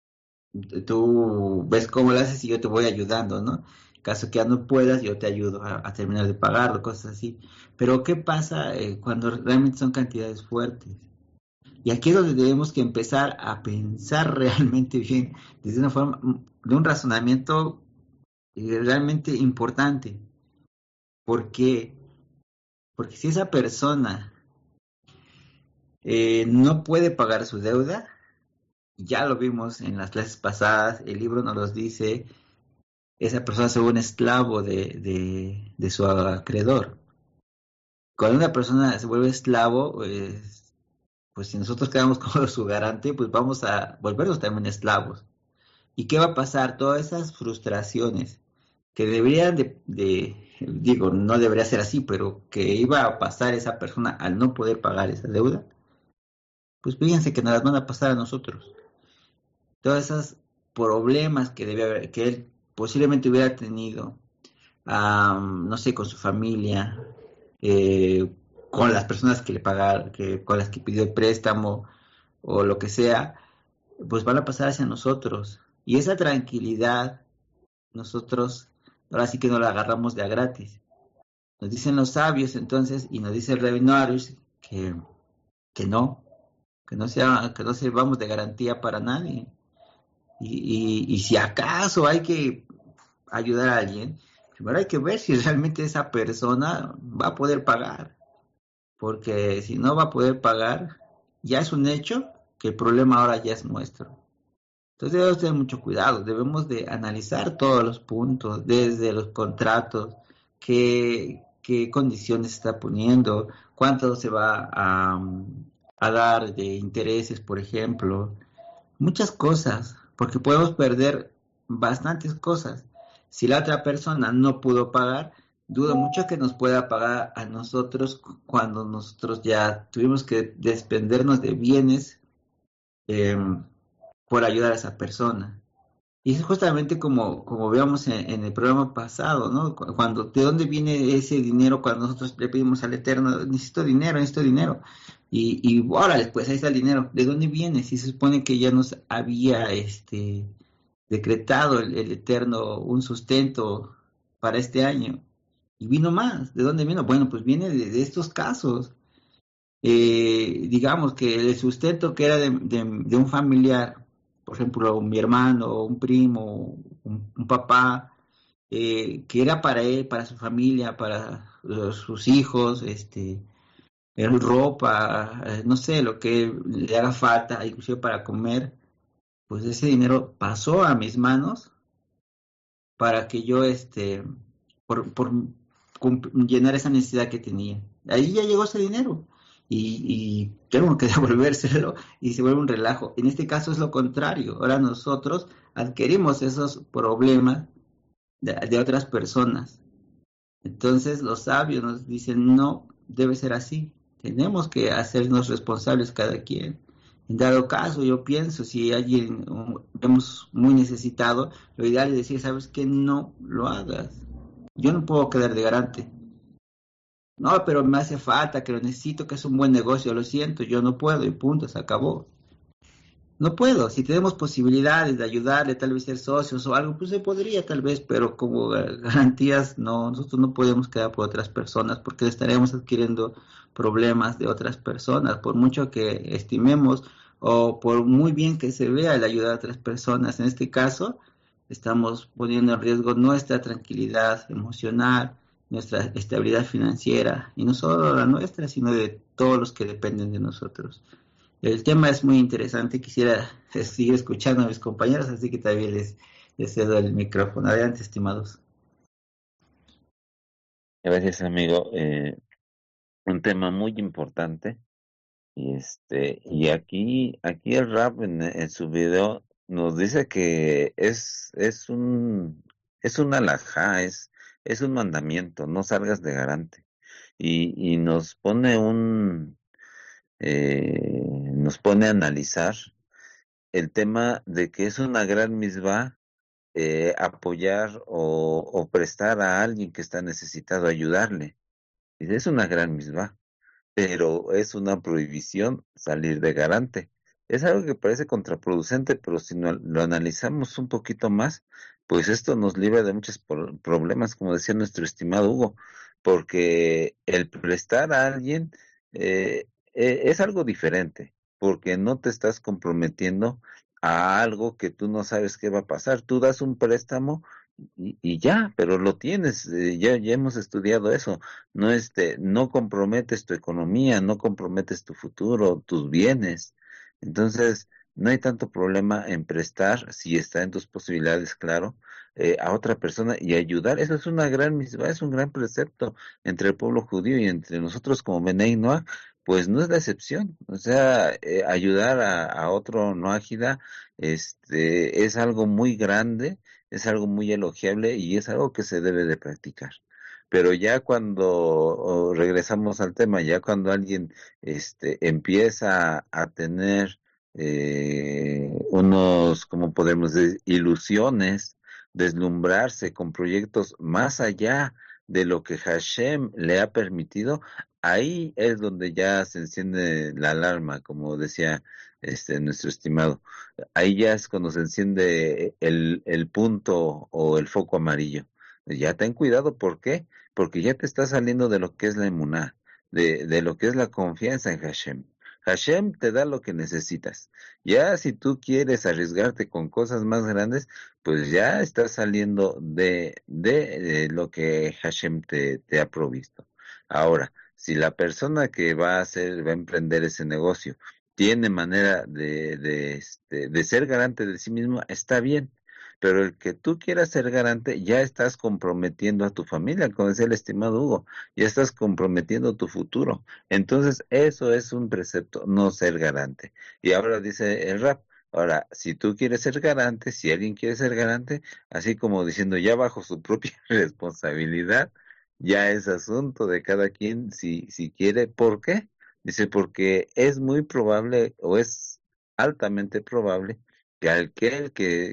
tú ves cómo lo haces y yo te voy ayudando, ¿no? En caso que ya no puedas, yo te ayudo a terminar de pagarlo, cosas así. Pero ¿qué pasa cuando realmente son cantidades fuertes? Y aquí es donde tenemos que empezar a pensar realmente bien, desde una forma, de un razonamiento realmente importante. ¿Por qué? Porque si esa persona no puede pagar su deuda, ya lo vimos en las clases pasadas, el libro nos los dice, esa persona se vuelve un esclavo de su acreedor. Cuando una persona se vuelve esclavo, pues si nosotros quedamos como su garante, pues vamos a volvernos también esclavos. ¿Y qué va a pasar? Todas esas frustraciones que deberían digo, no debería ser así, pero que iba a pasar esa persona al no poder pagar esa deuda, pues fíjense que nos las van a pasar a nosotros. Todos esos problemas que él posiblemente hubiera tenido, no sé, con su familia, con las personas que le pagaron, con las que pidió el préstamo o lo que sea, pues van a pasar hacia nosotros. Y esa tranquilidad, nosotros ahora sí que no la agarramos de a gratis. Nos dicen los sabios entonces, y nos dice el Rabino Arush que no sirvamos de garantía para nadie. Y si acaso hay que ayudar a alguien, primero hay que ver si realmente esa persona va a poder pagar. Porque si no va a poder pagar, ya es un hecho que el problema ahora ya es nuestro. Entonces debemos tener mucho cuidado, debemos de analizar todos los puntos, desde los contratos, qué condiciones está poniendo, cuánto se va a dar de intereses, por ejemplo, muchas cosas, porque podemos perder bastantes cosas. Si la otra persona no pudo pagar, dudo mucho que nos pueda pagar a nosotros cuando nosotros ya tuvimos que desprendernos de bienes eh, por ayudar a esa persona. Y es justamente como veamos en el programa pasado, ¿no? Cuando, ¿de dónde viene ese dinero cuando nosotros le pedimos al Eterno, necesito dinero, necesito dinero? Y órale, pues ahí está el dinero. ¿De dónde viene? Si se supone que ya nos había decretado el Eterno un sustento para este año. Y vino más. ¿De dónde vino? Bueno, pues viene de estos casos. Digamos que el sustento que era de un familiar, por ejemplo, mi hermano, un primo, un papá, que era para él, para su familia, para sus hijos, ropa, no sé, lo que le haga falta, inclusive para comer, pues ese dinero pasó a mis manos para que yo, por llenar esa necesidad que tenía. Ahí ya llegó ese dinero y tengo que devolvérselo y se vuelve un relajo. En este caso es lo contrario. Ahora nosotros adquirimos esos problemas de otras personas. Entonces los sabios nos dicen, no, debe ser así. Tenemos que hacernos responsables cada quien. En dado caso, yo pienso, si alguien vemos muy necesitado, lo ideal es decir, ¿sabes qué? No lo hagas. Yo no puedo quedar de garante. No, pero me hace falta, que lo necesito, que es un buen negocio, lo siento, yo no puedo y punto, se acabó. No puedo, si tenemos posibilidades de ayudarle, tal vez ser socios o algo, pues se podría tal vez, pero como garantías no, nosotros no podemos quedar por otras personas porque estaremos adquiriendo problemas de otras personas, por mucho que estimemos o por muy bien que se vea el ayudar a otras personas. En este caso, estamos poniendo en riesgo nuestra tranquilidad emocional, nuestra estabilidad financiera, y no solo la nuestra, sino de todos los que dependen de nosotros. El tema es muy interesante, quisiera seguir escuchando a mis compañeros, así que también les cedo el micrófono. Adelante, estimados. Gracias, amigo. Un tema muy importante. Y aquí el rap en su video nos dice que es un alajá, es un mandamiento, no salgas de garante. Y nos pone a analizar el tema de que es una gran misbah apoyar o prestar a alguien que está necesitado, ayudarle. Y es una gran misbah, pero es una prohibición salir de garante. Es algo que parece contraproducente, pero si lo analizamos un poquito más, pues esto nos libra de muchos problemas, como decía nuestro estimado Hugo, porque el prestar a alguien es algo diferente, porque no te estás comprometiendo a algo que tú no sabes qué va a pasar. Tú das un préstamo y ya, pero lo tienes, ya hemos estudiado eso. No comprometes tu economía, no comprometes tu futuro, tus bienes. Entonces, no hay tanto problema en prestar, si está en tus posibilidades, claro, a otra persona y ayudar. Eso es una gran misma, es un gran precepto entre el pueblo judío y entre nosotros como Benei Noah, pues no es la excepción. O sea, ayudar a otro noágida, es algo muy grande, es algo muy elogiable y es algo que se debe de practicar. Pero ya cuando regresamos al tema, ya cuando alguien empieza a tener como podemos decir, ilusiones, deslumbrarse con proyectos más allá de lo que Hashem le ha permitido, ahí es donde ya se enciende la alarma, como decía nuestro estimado. Ahí ya es cuando se enciende el punto o el foco amarillo. Ya ten cuidado, ¿por qué? Porque ya te está saliendo de lo que es la emuná, de lo que es la confianza en Hashem. Hashem te da lo que necesitas. Ya si tú quieres arriesgarte con cosas más grandes, pues ya estás saliendo de lo que Hashem te ha provisto. Ahora, si la persona que va a emprender ese negocio, tiene manera de ser garante de sí mismo, está bien. pero el que tú quieras ser garante, ya estás comprometiendo a tu familia, como decía el estimado Hugo, ya estás comprometiendo tu futuro. Entonces, eso es un precepto, no ser garante. Y ahora dice el rap, ahora, si tú quieres ser garante, si alguien quiere ser garante, así como diciendo ya bajo su propia responsabilidad, ya es asunto de cada quien si quiere. ¿Por qué? Dice, porque es muy probable o es altamente probable que aquel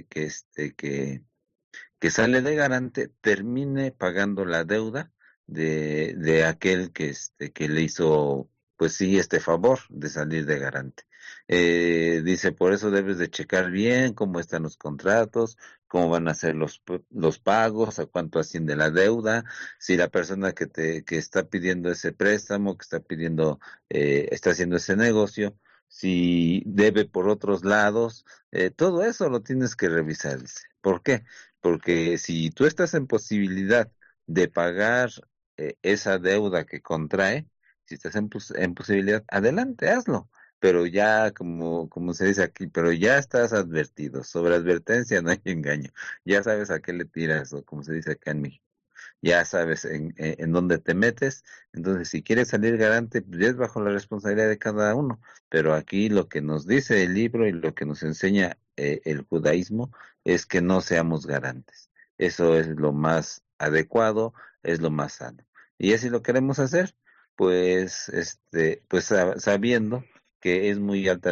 que sale de garante termine pagando la deuda de aquel que le hizo, pues sí, este favor de salir de garante. Dice, por eso debes de checar bien cómo están los contratos, cómo van a ser los pagos, a cuánto asciende la deuda, si la persona que está pidiendo ese préstamo, que está pidiendo, está haciendo ese negocio, si debe por otros lados, todo eso lo tienes que revisar, dice. ¿Por qué? Porque si tú estás en posibilidad de pagar esa deuda que contrae, si estás en posibilidad, adelante, hazlo. Pero ya, como se dice aquí, pero ya estás advertido. Sobre advertencia no hay engaño. Ya sabes a qué le tiras, o como se dice acá en México. Ya sabes en dónde te metes. Entonces, si quieres salir garante, pues es bajo la responsabilidad de cada uno. Pero aquí lo que nos dice el libro y lo que nos enseña el judaísmo es que no seamos garantes. Eso es lo más adecuado, es lo más sano. Y así lo queremos hacer, pues, pues sabiendo que es muy alta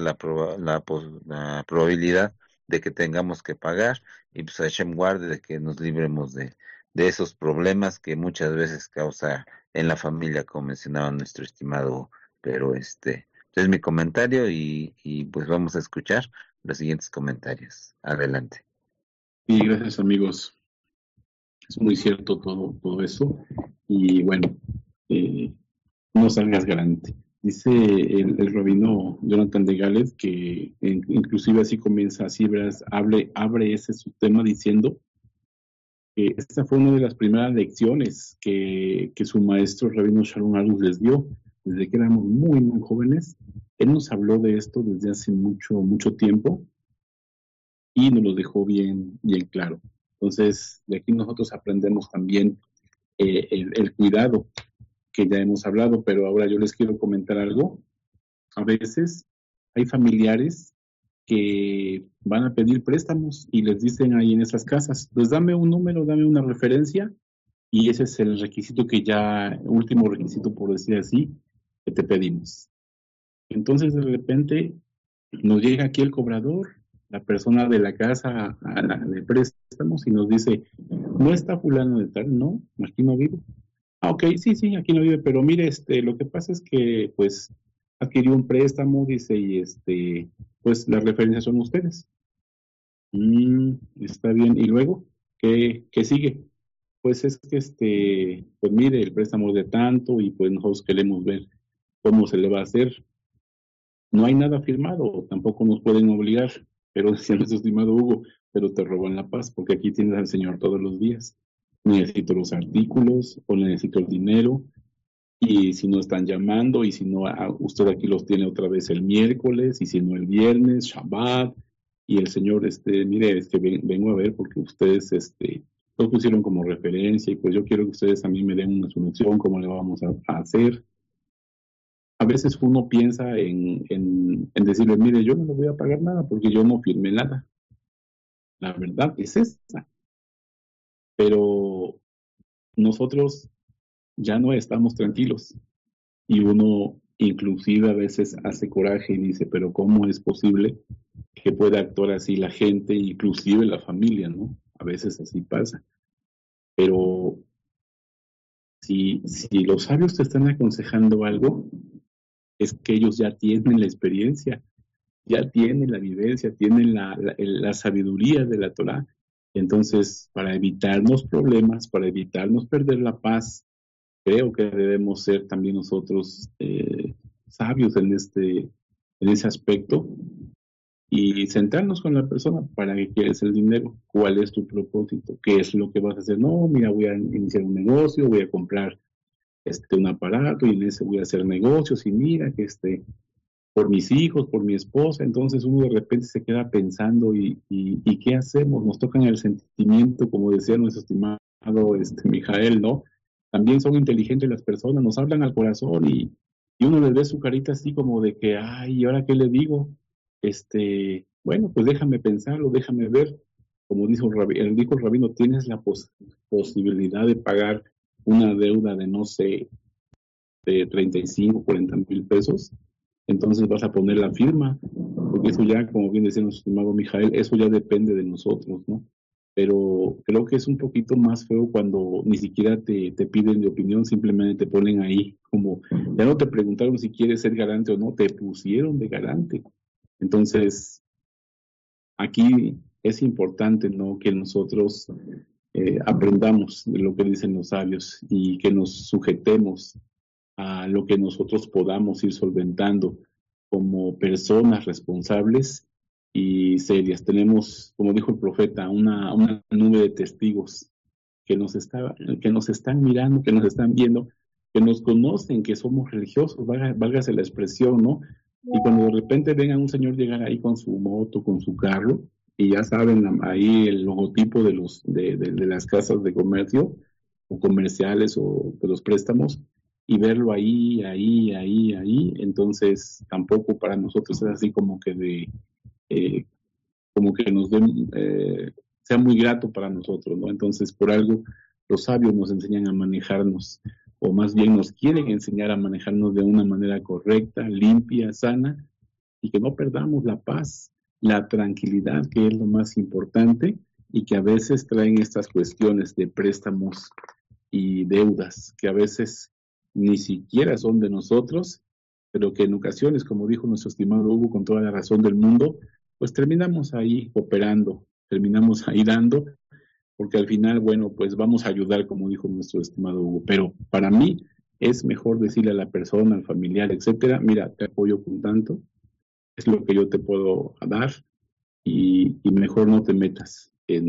la probabilidad de que tengamos que pagar, y pues Hashem guarde de que nos libremos de esos problemas que muchas veces causa en la familia, como mencionaba nuestro estimado. Pero es mi comentario, y pues vamos a escuchar los siguientes comentarios. Adelante. Y gracias, amigos. Es muy cierto todo eso. Y bueno, no salgas garante. Dice el rabino Jonathan de Gales que inclusive así comienza, así verás, abre ese su tema diciendo que esta fue una de las primeras lecciones que su maestro rabino Sharon Arus les dio desde que éramos muy, muy jóvenes. Él nos habló de esto desde hace mucho, mucho tiempo y nos lo dejó bien, bien claro. Entonces, de aquí nosotros aprendemos también el cuidado que ya hemos hablado, pero ahora yo les quiero comentar algo. A veces hay familiares que van a pedir préstamos y les dicen ahí en esas casas, pues dame un número, dame una referencia, y ese es el requisito último requisito, por decir así, que te pedimos. Entonces de repente nos llega aquí el cobrador, la persona de la casa de préstamos, y nos dice, no está fulano de tal, no, aquí no vive. Ok, sí, aquí no vive, pero mire, lo que pasa es que, pues, adquirió un préstamo, dice, y pues, las referencias son ustedes. Está bien, y luego, ¿qué sigue? Pues es que, pues mire, el préstamo es de tanto, y pues nosotros queremos ver cómo se le va a hacer. No hay nada firmado, tampoco nos pueden obligar, pero decía nuestro estimado Hugo, pero te roban la paz, porque aquí tienes al Señor todos los días. Necesito los artículos, o necesito el dinero, y si no están llamando, y si no, usted aquí los tiene otra vez el miércoles, y si no el viernes, Shabbat, y el Señor, mire, vengo a ver porque ustedes, lo pusieron como referencia, y pues yo quiero que ustedes a mí me den una solución, cómo le vamos a hacer. A veces uno piensa en decirle, mire, yo no le voy a pagar nada porque yo no firmé nada. La verdad es esa. Pero nosotros ya no estamos tranquilos, y uno inclusive a veces hace coraje y dice, pero ¿cómo es posible que pueda actuar así la gente, inclusive la familia, ¿no? A veces así pasa. Pero si los sabios te están aconsejando algo, es que ellos ya tienen la experiencia, ya tienen la vivencia, tienen la sabiduría de la Torah. Entonces, para evitarnos problemas, para evitarnos perder la paz, creo que debemos ser también nosotros sabios en ese aspecto, y sentarnos con la persona. ¿Para qué quieres el dinero? ¿Cuál es tu propósito? ¿Qué es lo que vas a hacer? No, mira, voy a iniciar un negocio, voy a comprar un aparato, y en ese voy a hacer negocios, y mira que por mis hijos, por mi esposa. Entonces uno de repente se queda pensando y ¿qué hacemos? Nos tocan el sentimiento, como decía nuestro estimado Mijael, ¿no? También son inteligentes las personas, nos hablan al corazón y uno les ve su carita así como de que, ay, ¿y ahora qué le digo? Bueno, pues déjame pensarlo, déjame ver. Como dijo el rabino, tienes la posibilidad de pagar una deuda de, no sé, de 35, 40 mil pesos. Entonces vas a poner la firma, porque eso ya, como bien decía nuestro estimado Mijael, eso ya depende de nosotros, ¿no? Pero creo que es un poquito más feo cuando ni siquiera te piden de opinión, simplemente te ponen ahí como, ya no te preguntaron si quieres ser garante o no, te pusieron de garante. Entonces, aquí es importante, ¿no?, que nosotros aprendamos de lo que dicen los sabios y que nos sujetemos a lo que nosotros podamos ir solventando como personas responsables y serias. Tenemos, como dijo el profeta, una nube de testigos que nos están mirando, que nos están viendo, que nos conocen, que somos religiosos, válgase la expresión, ¿no? Y cuando de repente ven a un señor llegar ahí con su moto, con su carro, y ya saben ahí el logotipo de las casas de comercio o comerciales o de los préstamos, y verlo ahí, entonces tampoco para nosotros es así como que como que nos den, sea muy grato para nosotros, ¿no? Entonces, por algo, los sabios nos enseñan a manejarnos, o más bien nos quieren enseñar a manejarnos de una manera correcta, limpia, sana, y que no perdamos la paz, la tranquilidad, que es lo más importante, y que a veces traen estas cuestiones de préstamos y deudas, que a veces ni siquiera son de nosotros, pero que en ocasiones, como dijo nuestro estimado Hugo, con toda la razón del mundo, pues terminamos ahí operando, terminamos ahí dando, porque al final, bueno, pues vamos a ayudar, como dijo nuestro estimado Hugo, pero para mí es mejor decirle a la persona, al familiar, etcétera, mira, te apoyo con tanto, es lo que yo te puedo dar, y mejor no te metas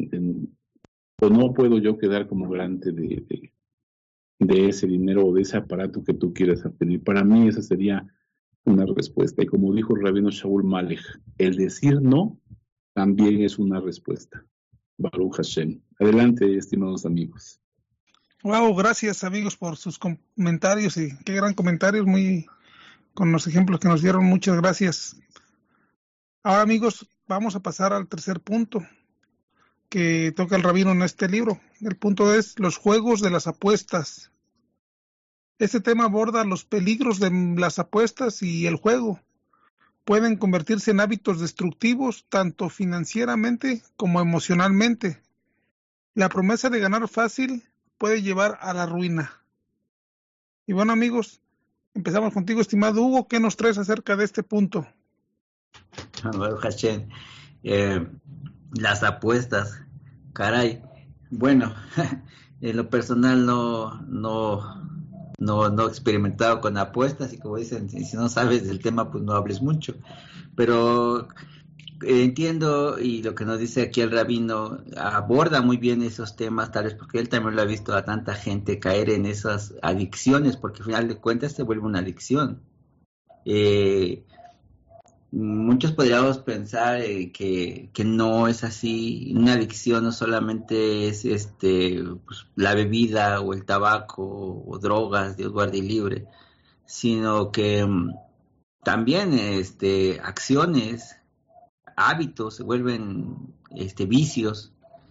o no puedo yo quedar como garante de ese dinero o de ese aparato que tú quieras pedir. Para mí esa sería una respuesta. Y como dijo el rabino Shaul Malek, el decir no también es una respuesta. Baruch Hashem. Adelante, estimados amigos. Wow, gracias amigos por sus comentarios, y qué gran comentarios, muy con los ejemplos que nos dieron, muchas gracias. Ahora amigos, vamos a pasar al tercer punto que toca el rabino en este libro. El punto es los juegos de las apuestas. Este tema aborda los peligros de las apuestas y el juego. Pueden convertirse en hábitos destructivos tanto financieramente como emocionalmente. La promesa de ganar fácil puede llevar a la ruina. Y bueno amigos, empezamos contigo, estimado Hugo. ¿Qué nos traes acerca de este punto? Baruch Hashem. Las apuestas, caray. Bueno, en lo personal no he experimentado con apuestas, y como dicen, si no sabes del tema, pues no hables mucho. Pero entiendo, y lo que nos dice aquí el rabino aborda muy bien esos temas, tal vez porque él también lo ha visto a tanta gente caer en esas adicciones, porque al final de cuentas se vuelve una adicción. Muchos podríamos pensar que no es así. Una adicción no solamente es pues, la bebida o el tabaco o drogas, Dios guarde y libre, sino que también acciones, hábitos se vuelven vicios,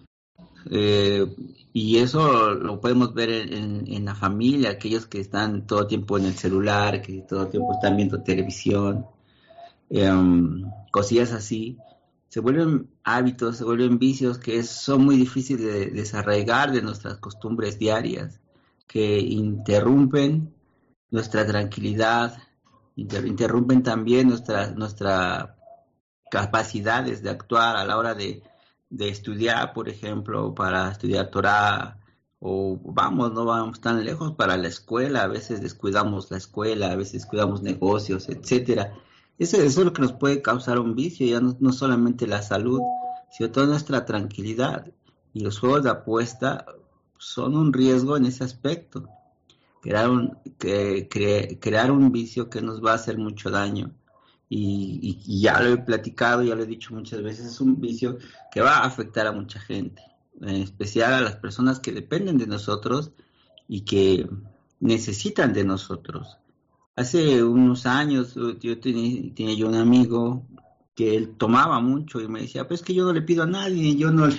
y eso lo podemos ver en la familia, aquellos que están todo el tiempo en el celular, que todo el tiempo están viendo televisión, cosillas así, se vuelven hábitos, se vuelven vicios que son muy difíciles de desarraigar de nuestras costumbres diarias, que interrumpen nuestra tranquilidad, interrumpen también nuestras capacidades de actuar a la hora de estudiar, por ejemplo, para estudiar Torah, o no vamos tan lejos para la escuela. A veces descuidamos la escuela, a veces descuidamos negocios, etcétera. Eso es lo que nos puede causar un vicio, ya no solamente la salud, sino toda nuestra tranquilidad. Y los juegos de apuesta son un riesgo en ese aspecto. Crear un vicio que nos va a hacer mucho daño. y ya lo he platicado, ya lo he dicho muchas veces, es un vicio que va a afectar a mucha gente, en especial a las personas que dependen de nosotros y que necesitan de nosotros. Hace unos años yo tenía yo un amigo que él tomaba mucho y me decía, pues que yo no le pido a nadie, yo no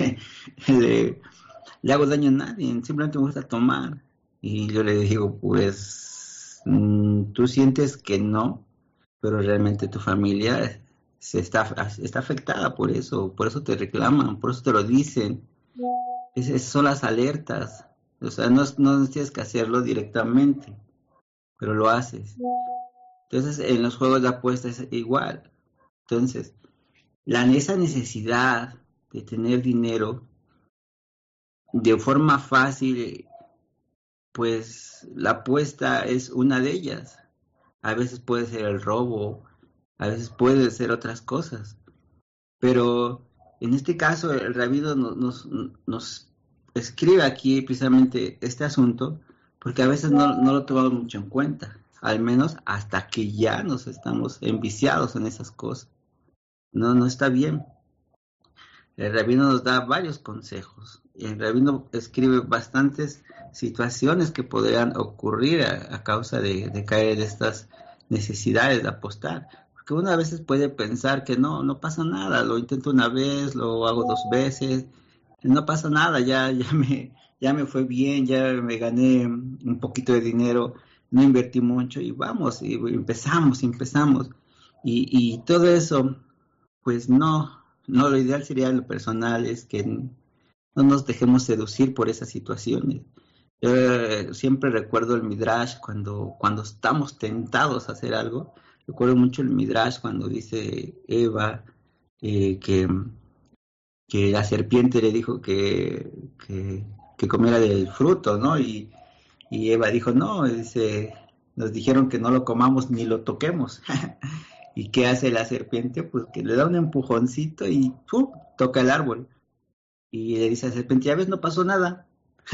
le hago daño a nadie, simplemente me gusta tomar. Y yo le digo, pues tú sientes que no, pero realmente tu familia está afectada por eso te reclaman, por eso te lo dicen. Esas son las alertas. O sea, no tienes que hacerlo directamente, pero lo haces. Entonces, en los juegos de apuestas es igual. Entonces, esa necesidad de tener dinero de forma fácil, pues la apuesta es una de ellas. A veces puede ser el robo, a veces puede ser otras cosas. Pero en este caso, el rabino nos escribe aquí precisamente este asunto, porque a veces no lo tomamos mucho en cuenta, al menos hasta que ya nos estamos enviciados en esas cosas. No está bien. El rabino nos da varios consejos y el rabino escribe bastantes situaciones que podrían ocurrir a causa de caer en estas necesidades de apostar. Porque uno a veces puede pensar que no pasa nada, lo intento una vez, lo hago 2 veces, no pasa nada, ya me fue bien, ya me gané un poquito de dinero, no invertí mucho y vamos, y empezamos. Y todo eso, pues no, lo ideal sería en lo personal es que no nos dejemos seducir por esas situaciones. Yo siempre recuerdo el Midrash cuando estamos tentados a hacer algo. Recuerdo mucho el Midrash cuando dice Eva que la serpiente le dijo que comiera del fruto, ¿no? Y Eva dijo, no, dice, nos dijeron que no lo comamos ni lo toquemos. ¿Y qué hace la serpiente? Pues que le da un empujoncito y toca el árbol. Y le dice a la serpiente, ya ves, no pasó nada.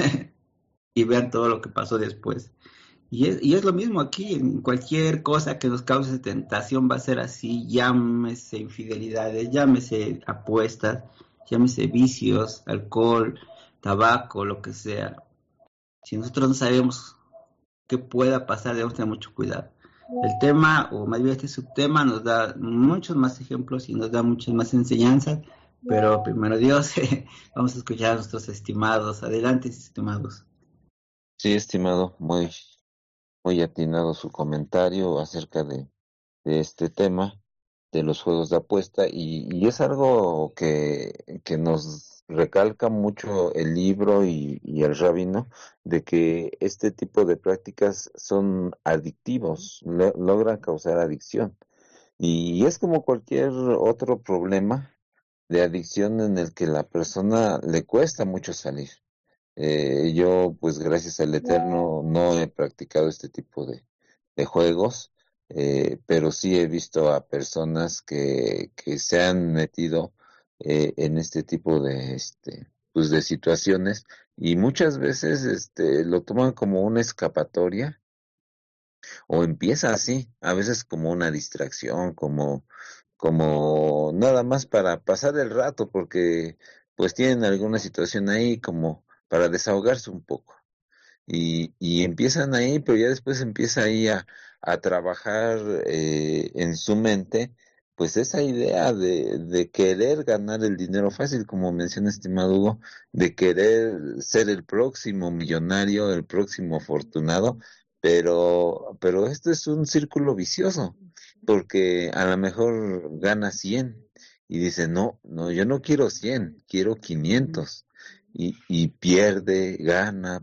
Y vean todo lo que pasó después. Y es lo mismo aquí, en cualquier cosa que nos cause tentación va a ser así, llámese infidelidades, llámese apuestas, llámese vicios, alcohol, tabaco, lo que sea. Si nosotros no sabemos qué pueda pasar, debemos tener mucho cuidado. El tema, o más bien este subtema, nos da muchos más ejemplos y nos da muchas más enseñanzas, pero primero Dios, vamos a escuchar a nuestros estimados. Adelante, estimados. Sí, estimado, muy atinado su comentario acerca de este tema de los juegos de apuesta y es algo que nos recalca mucho el libro y el rabino de que este tipo de prácticas son adictivos, logran causar adicción y es como cualquier otro problema de adicción en el que la persona le cuesta mucho salir. Yo, pues gracias al Eterno, no he practicado este tipo de juegos, pero sí he visto a personas que se han metido en este tipo pues de situaciones y muchas veces lo toman como una escapatoria o empieza así, a veces como una distracción, como nada más para pasar el rato, porque pues tienen alguna situación ahí como para desahogarse un poco. Y empiezan ahí, pero ya después empieza ahí a trabajar en su mente, pues esa idea de querer ganar el dinero fácil, como menciona estimado Hugo, de querer ser el próximo millonario, el próximo afortunado, pero esto es un círculo vicioso, porque a lo mejor gana 100 y dice, no, yo no quiero 100, quiero 500 y pierde, gana,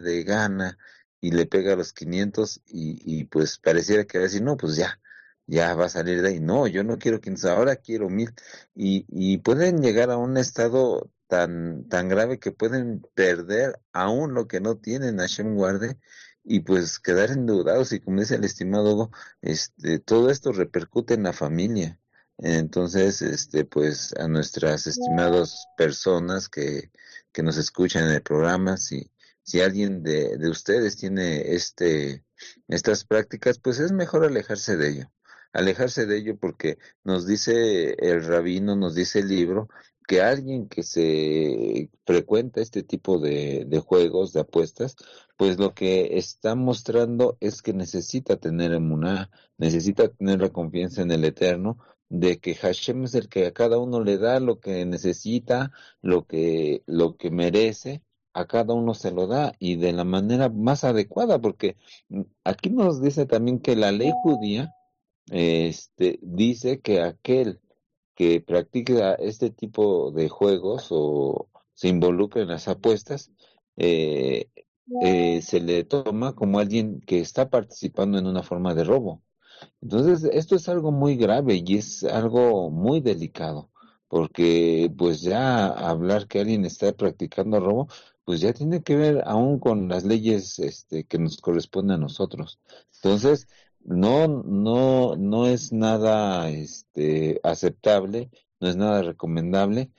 y le pega a los 500 y pues pareciera que va a decir, no, pues ya va a salir de ahí. No, yo no quiero 500, ahora quiero 1000 y pueden llegar a un estado tan grave que pueden perder aún lo que no tienen, Hashem guarde, y pues quedar endeudados y como dice el estimado Hugo, todo esto repercute en la familia. Entonces, pues a nuestras estimadas personas que nos escuchan en el programa, si alguien de ustedes tiene estas prácticas, pues es mejor alejarse de ello. alejarse de ello, porque nos dice el rabino, nos dice el libro, que alguien que se frecuenta este tipo de juegos, de apuestas, pues lo que está mostrando es que necesita tener emuná, necesita tener la confianza en el Eterno, de que Hashem es el que a cada uno le da lo que necesita, lo que merece, a cada uno se lo da y de la manera más adecuada, porque aquí nos dice también que la ley judía dice que aquel que practica este tipo de juegos o se involucra en las apuestas, eh, se le toma como alguien que está participando en una forma de robo. Entonces, esto es algo muy grave y es algo muy delicado, porque pues ya hablar que alguien está practicando robo, pues ya tiene que ver aún con las leyes que nos corresponden a nosotros. Entonces, no es nada aceptable, no es nada recomendable,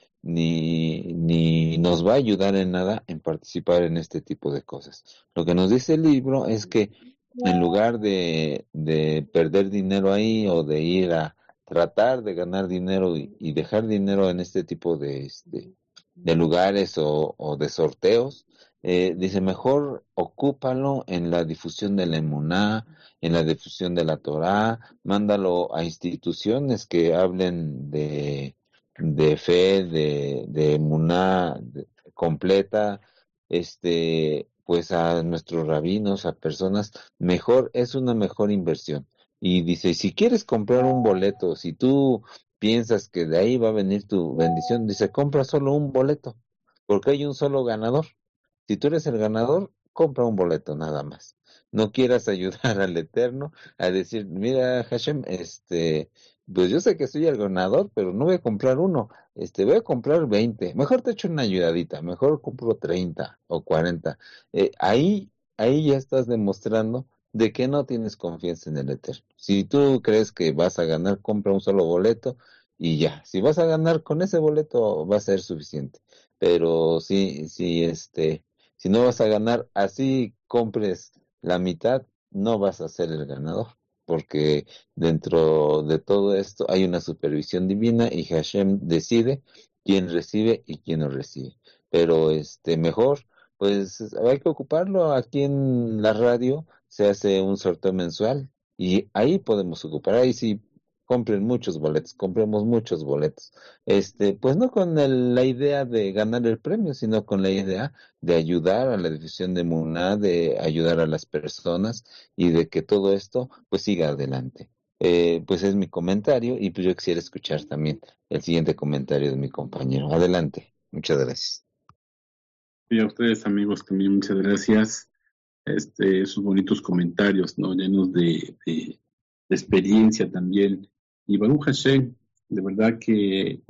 ni nos va a ayudar en nada en participar en este tipo de cosas. Lo que nos dice el libro es que en lugar de perder dinero ahí o de ir a tratar de ganar dinero y dejar dinero en este tipo de lugares o de sorteos, dice, mejor ocúpalo en la difusión de la emuná, en la difusión de la Torá, mándalo a instituciones que hablen de fe, de emuná completa, pues a nuestros rabinos, a personas, mejor, es una mejor inversión. Y dice, si quieres comprar un boleto, si tú piensas que de ahí va a venir tu bendición, dice, compra solo un boleto, porque hay un solo ganador. Si tú eres el ganador, compra un boleto nada más. No quieras ayudar al Eterno a decir, mira, Hashem, pues yo sé que soy el ganador, pero no voy a comprar uno, voy a comprar 20. Mejor te echo una ayudadita, mejor compro 30 o 40. Ahí ya estás demostrando de que no tienes confianza en el Eterno. Si tú crees que vas a ganar, compra un solo boleto y ya. Si vas a ganar con ese boleto, va a ser suficiente. Pero si no vas a ganar, así compres la mitad, no vas a ser el ganador, porque dentro de todo esto hay una supervisión divina y Hashem decide quién recibe y quién no recibe. Pero mejor, pues hay que ocuparlo. Aquí en la radio se hace un sorteo mensual y ahí podemos ocupar, ahí sí compren muchos boletos, compremos muchos boletos. Pues no con la idea de ganar el premio, sino con la idea de ayudar a la difusión de Muná, de ayudar a las personas y de que todo esto pues siga adelante. Pues es mi comentario y pues yo quisiera escuchar también el siguiente comentario de mi compañero. Adelante, muchas gracias. Y a ustedes, amigos, también muchas gracias. Sus bonitos comentarios, ¿no? Llenos de experiencia también. Y Baruch Hashem, de verdad que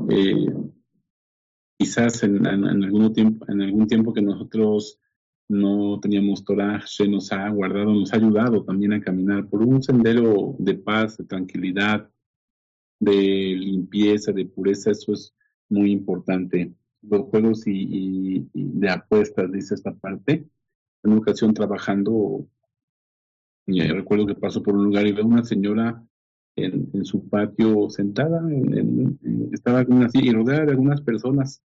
quizás en algún tiempo que nosotros no teníamos Torah, Hashem nos ha guardado, nos ha ayudado también a caminar por un sendero de paz, de tranquilidad, de limpieza, de pureza. Eso es muy importante. Los juegos y de apuestas, dice esta parte. En una ocasión trabajando, recuerdo que paso por un lugar y veo una señora en su patio sentada, estaba así y rodeada de algunas personas.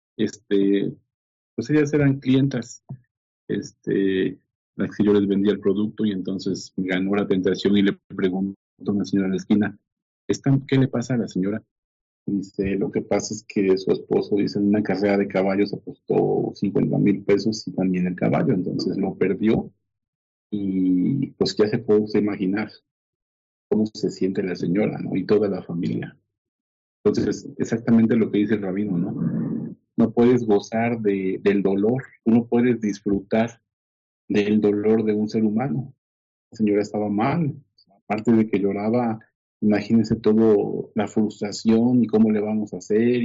Pues ellas eran clientas, las que yo les vendía el producto, y entonces me ganó la tentación y le pregunto a una señora de la esquina, ¿qué le pasa a la señora? Dice, lo que pasa es que su esposo, dice, en una carrera de caballos apostó 50,000 pesos y también el caballo, entonces lo perdió, y pues ya se puede usted imaginar cómo se siente la señora, ¿no? Y toda la familia. Entonces, exactamente lo que dice el rabino, ¿no? No puedes gozar del dolor, tú no puedes disfrutar del dolor de un ser humano. La señora estaba mal, aparte de que lloraba, imagínense todo la frustración y cómo le vamos a hacer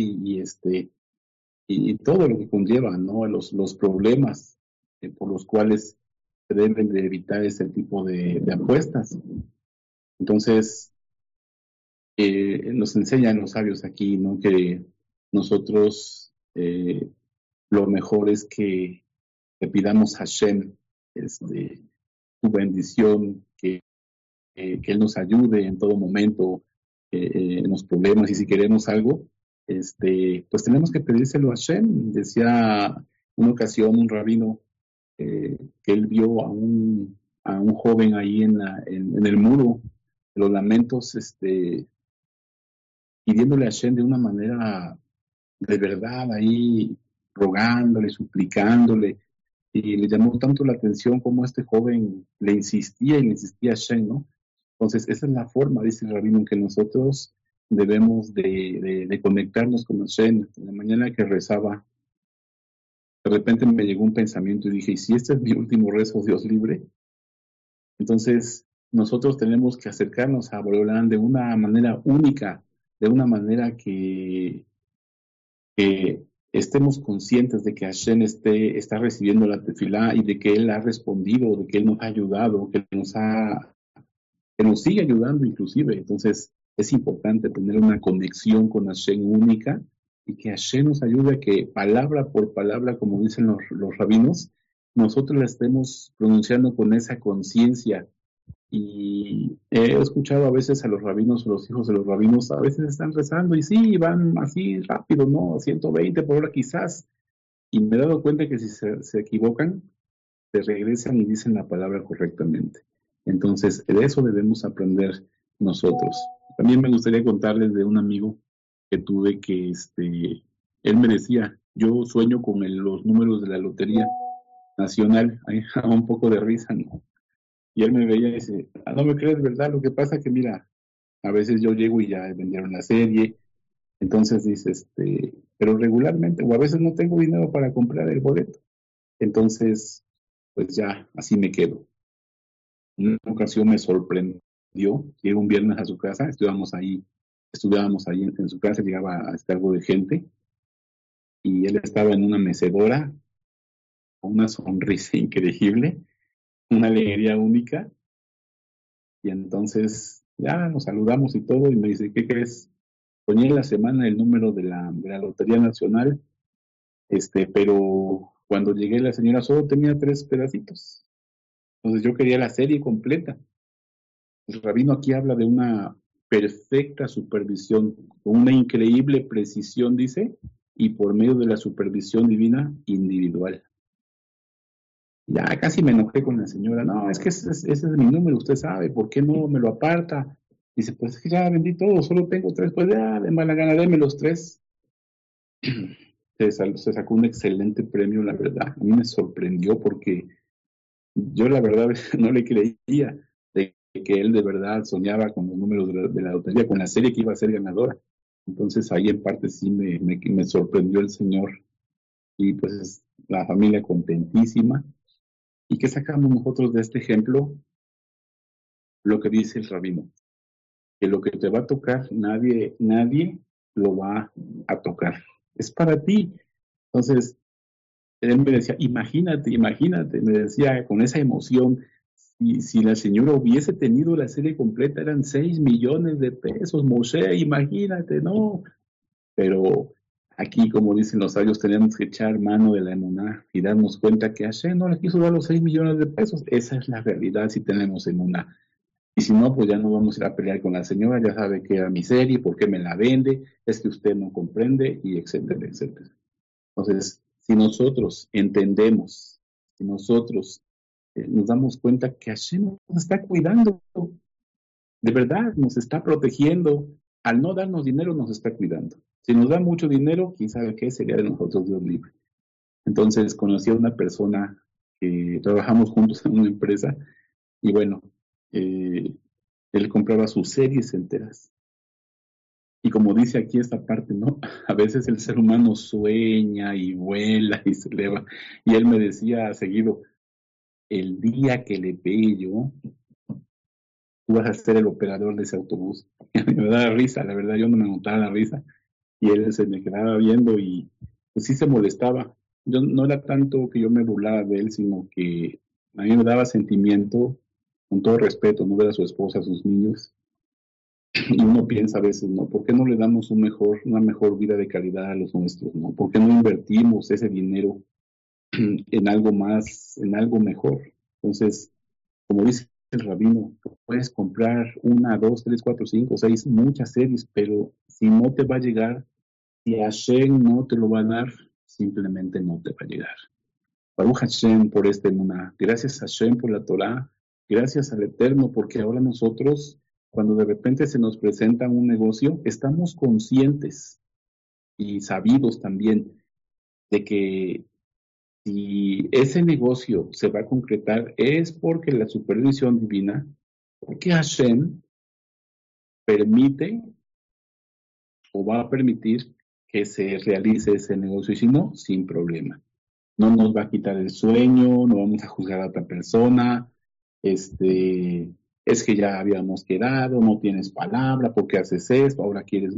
y todo lo que conlleva, ¿no? Los problemas por los cuales se deben de evitar ese tipo de apuestas. Entonces, nos enseñan los sabios aquí, ¿no? Que nosotros lo mejor es que le pidamos a Hashem su bendición, que que Él nos ayude en todo momento, en los problemas, y si queremos algo, pues tenemos que pedírselo a Hashem. Decía una ocasión un rabino que él vio a un joven ahí en el muro de los lamentos, pidiéndole a Hashem de una manera de verdad, ahí rogándole, suplicándole, y le llamó tanto la atención como este joven le insistía a Hashem, ¿no? Entonces, esa es la forma, dice el rabino, en que nosotros debemos de conectarnos con Hashem. En la mañana que rezaba, de repente me llegó un pensamiento y dije, ¿y si este es mi último rezo, Dios libre? Entonces, nosotros tenemos que acercarnos a Boreolán de una manera única, de una manera que estemos conscientes de que Hashem está recibiendo la tefilá y de que Él ha respondido, de que Él nos ha ayudado, que nos sigue ayudando inclusive. Entonces, es importante tener una conexión con Hashem única y que Hashem nos ayude a que palabra por palabra, como dicen los rabinos, nosotros la estemos pronunciando con esa conciencia. Y he escuchado a veces a los rabinos o los hijos de los rabinos, a veces están rezando y sí, van así rápido, ¿no? A 120 por hora quizás. Y me he dado cuenta que si se equivocan, se regresan y dicen la palabra correctamente. Entonces, de eso debemos aprender nosotros. También me gustaría contarles de un amigo que tuve que, él me decía, yo sueño con los números de la Lotería Nacional. Ahí un poco de risa, ¿no? Y él me veía y dice, no me crees, ¿verdad? Lo que pasa que, mira, a veces yo llego y ya vendieron la serie. Entonces dice, pero regularmente, o a veces no tengo dinero para comprar el boleto. Entonces, pues ya, así me quedo. Una ocasión me sorprendió, llegué un viernes a su casa, estudiábamos ahí en su casa, llegaba algo de gente, y él estaba en una mecedora, con una sonrisa increíble, una alegría única, y entonces ya nos saludamos y todo, y me dice, ¿qué crees? Soñé la semana el número de la Lotería Nacional, pero cuando llegué la señora solo tenía 3 pedacitos. Entonces yo quería la serie completa. El rabino aquí habla de una perfecta supervisión, con una increíble precisión, dice, y por medio de la supervisión divina individual. Ya casi me enojé con la señora. No, es que ese es mi número, usted sabe, ¿por qué no me lo aparta? Dice, pues es que ya vendí todo, solo tengo 3, pues ya, de mala gana, déme los 3. Se sacó un excelente premio, la verdad. A mí me sorprendió porque yo la verdad no le creía de que él de verdad soñaba con los números de la lotería, con la serie que iba a ser ganadora. Entonces ahí en parte sí me sorprendió el Señor. Y pues la familia contentísima. ¿Y qué sacamos nosotros de este ejemplo? Lo que dice el rabino, que lo que te va a tocar, nadie lo va a tocar. Es para ti. Entonces, él me decía, imagínate, me decía con esa emoción, si la señora hubiese tenido la serie completa, eran 6 millones de pesos, Moshe, imagínate, ¿no? Pero aquí, como dicen los sabios, tenemos que echar mano de la emuná y darnos cuenta que Hashem no le quiso dar los 6 millones de pesos. Esa es la realidad si tenemos emuná. Y si no, pues ya no vamos a ir a pelear con la señora, ya sabe que era mi serie, por qué me la vende, es que usted no comprende, y etcétera, etcétera. Entonces, si nosotros entendemos, si nosotros nos damos cuenta que Hashem nos está cuidando, de verdad nos está protegiendo, al no darnos dinero nos está cuidando. Si nos da mucho dinero, quién sabe qué sería de nosotros, Dios libre. Entonces conocí a una persona que trabajamos juntos en una empresa y bueno, él compraba sus series enteras. Y como dice aquí esta parte, ¿no? A veces el ser humano sueña y vuela y se eleva. Y él me decía seguido, el día que le pegue yo, tú vas a ser el operador de ese autobús. Me daba risa, la verdad, yo no me notaba la risa. Y él se me quedaba viendo y pues sí se molestaba. Yo no era tanto que yo me burlaba de él, sino que a mí me daba sentimiento, con todo respeto, no ver a su esposa, a sus niños. Y uno piensa a veces, ¿no? ¿Por qué no le damos una mejor vida de calidad a los nuestros, ¿no? ¿Por qué no invertimos ese dinero en algo más, en algo mejor? Entonces, como dice el rabino, puedes comprar 1, 2, 3, 4, 5, 6, muchas series, pero si no te va a llegar, si Hashem no te lo va a dar, simplemente no te va a llegar. Baruch Hashem por este emuná. Gracias Hashem por la Torah. Gracias al Eterno, porque ahora nosotros, cuando de repente se nos presenta un negocio, estamos conscientes y sabidos también de que si ese negocio se va a concretar es porque la supervisión divina, porque Hashem permite o va a permitir que se realice ese negocio, y si no, sin problema. No nos va a quitar el sueño, no vamos a juzgar a otra persona, es que ya habíamos quedado, no tienes palabra, ¿por qué haces esto? Ahora quieres,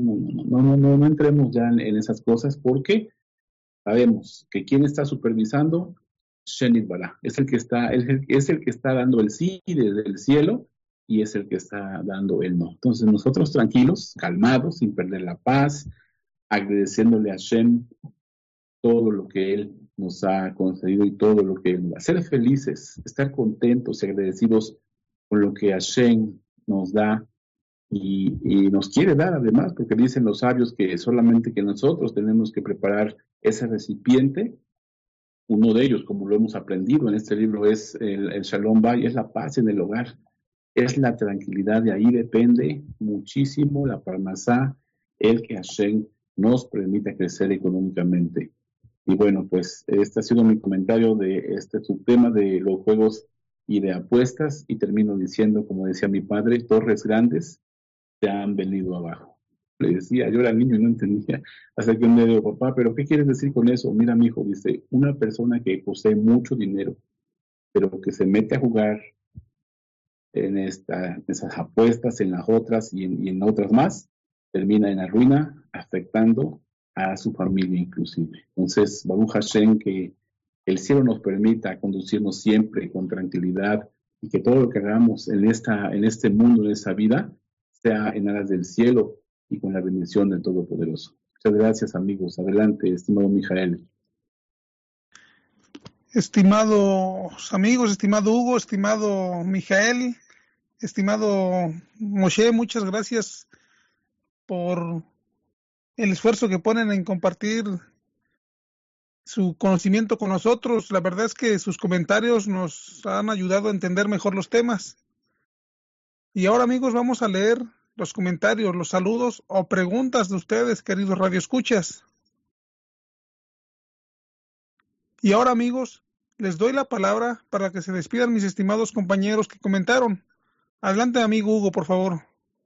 no entremos ya en esas cosas, porque sabemos que quien está supervisando, Shenit Bará, es el que está dando el sí desde el cielo, y es el que está dando el no. Entonces nosotros tranquilos, calmados, sin perder la paz, agradeciéndole a Hashem todo lo que Él nos ha concedido y todo lo que Él nos da. Ser felices, estar contentos y agradecidos con lo que Hashem nos da y nos quiere dar además, porque dicen los sabios que solamente que nosotros tenemos que preparar ese recipiente. Uno de ellos, como lo hemos aprendido en este libro, es el Shalom Bay, es la paz en el hogar, es la tranquilidad. De ahí depende muchísimo la parnasá, el que Hashem nos permita crecer económicamente. Y bueno, pues este ha sido mi comentario de este subtema de los juegos y de apuestas, y termino diciendo, como decía mi padre, torres grandes se han venido abajo. Le decía, yo era niño y no entendía, hasta que me dijo, papá, ¿pero qué quieres decir con eso? Mira, mi hijo, dice, una persona que posee mucho dinero, pero que se mete a jugar en esas apuestas, en las otras y en otras más, termina en la ruina, afectando a su familia inclusive. Entonces, Baruch Hashem, que el cielo nos permita conducirnos siempre con tranquilidad, y que todo lo que hagamos en este mundo, en esta vida, sea en aras del cielo y con la bendición del Todopoderoso. Muchas gracias, amigos. Adelante, estimado Mijael. Estimados amigos, estimado Hugo, estimado Mijael, estimado Moshe, muchas gracias por el esfuerzo que ponen en compartir su conocimiento con nosotros. La verdad es que sus comentarios nos han ayudado a entender mejor los temas. Y ahora, amigos, vamos a leer los comentarios, los saludos o preguntas de ustedes, queridos radioescuchas. Y ahora, amigos, les doy la palabra para que se despidan mis estimados compañeros que comentaron. Adelante, amigo Hugo, por favor.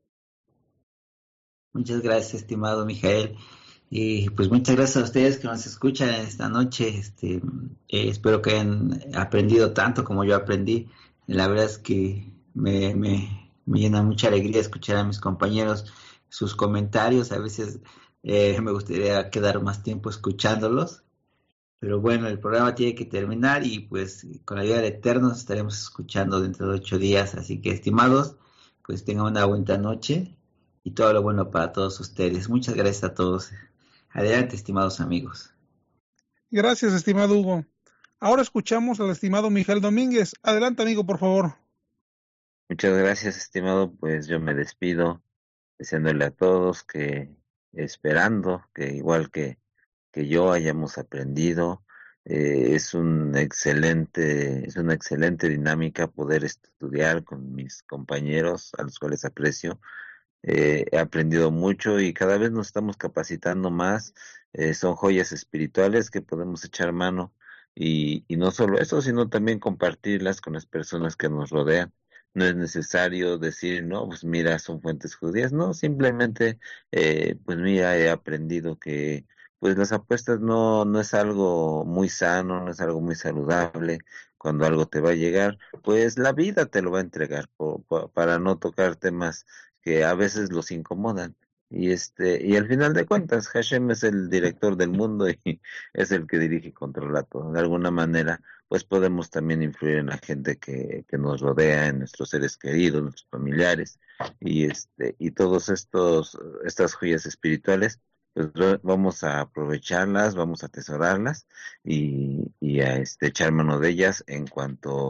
Muchas gracias, estimado Mijael. Y pues muchas gracias a ustedes que nos escuchan esta noche. Espero que hayan aprendido tanto como yo aprendí. La verdad es que me llena mucha alegría escuchar a mis compañeros sus comentarios. A veces me gustaría quedar más tiempo escuchándolos. Pero bueno, el programa tiene que terminar y pues con la ayuda del Eterno nos estaremos escuchando dentro de 8 días. Así que, estimados, pues tengan una buena noche y todo lo bueno para todos ustedes. Muchas gracias a todos. Adelante, estimados amigos. Gracias, estimado Hugo. Ahora escuchamos al estimado Mijael Domínguez. Adelante, amigo, por favor. Muchas gracias, estimado. Pues yo me despido deseándole a todos que, esperando que igual que yo hayamos aprendido. Es una excelente dinámica poder estudiar con mis compañeros, a los cuales aprecio. He aprendido mucho y cada vez nos estamos capacitando más. Son joyas espirituales que podemos echar mano, y no solo eso, sino también compartirlas con las personas que nos rodean. No es necesario decir, no, pues mira, son fuentes judías. No, simplemente, pues mira, he aprendido que pues las apuestas no es algo muy sano, no es algo muy saludable. Cuando algo te va a llegar, pues la vida te lo va a entregar, para no tocar temas que a veces los incomodan. Y al final de cuentas, Hashem es el director del mundo y es el que dirige y controla todo. De alguna manera, pues podemos también influir en la gente que nos rodea, en nuestros seres queridos, nuestros familiares, y todos estas joyas espirituales, pues vamos a aprovecharlas, vamos a atesorarlas y a echar mano de ellas en cuanto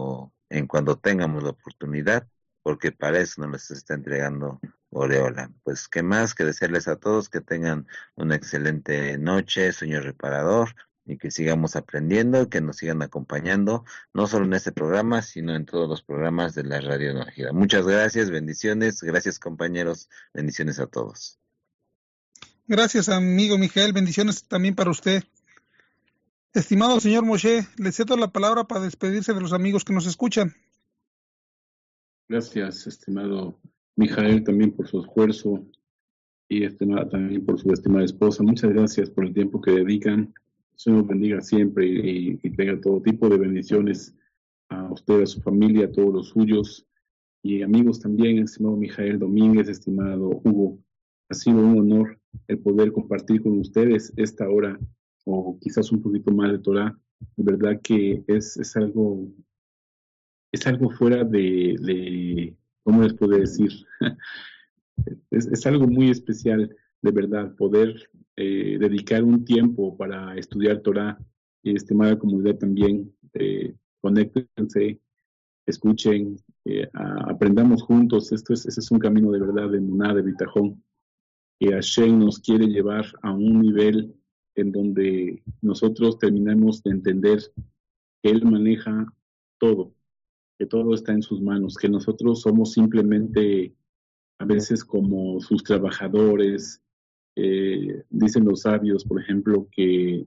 en cuando tengamos la oportunidad, porque para eso nos está entregando Boreola. Pues qué más que desearles a todos que tengan una excelente noche, sueño reparador, y que sigamos aprendiendo, que nos sigan acompañando, no solo en este programa, sino en todos los programas de la Radio Nájida. Muchas gracias, bendiciones, gracias compañeros, bendiciones a todos. Gracias, amigo Mijael, bendiciones también para usted. Estimado señor Moshe, le cedo la palabra para despedirse de los amigos que nos escuchan. Gracias, estimado Mijael, también por su esfuerzo y también por su estimada esposa. Muchas gracias por el tiempo que dedican. Señor bendiga siempre y tenga todo tipo de bendiciones a usted, a su familia, a todos los suyos y amigos también, estimado Mijael Domínguez, estimado Hugo. Ha sido un honor el poder compartir con ustedes esta hora o quizás un poquito más de Torah. De verdad que es algo fuera de ¿cómo les puedo decir? es algo muy especial, de verdad, poder dedicar un tiempo para estudiar Torah. Y estimada comunidad también, conéctense, escuchen, aprendamos juntos. Ese es un camino de verdad, de emuná, de bitajón, que Hashem nos quiere llevar a un nivel en donde nosotros terminamos de entender que Él maneja todo, que todo está en sus manos, que nosotros somos simplemente a veces como sus trabajadores. Dicen los sabios, por ejemplo, que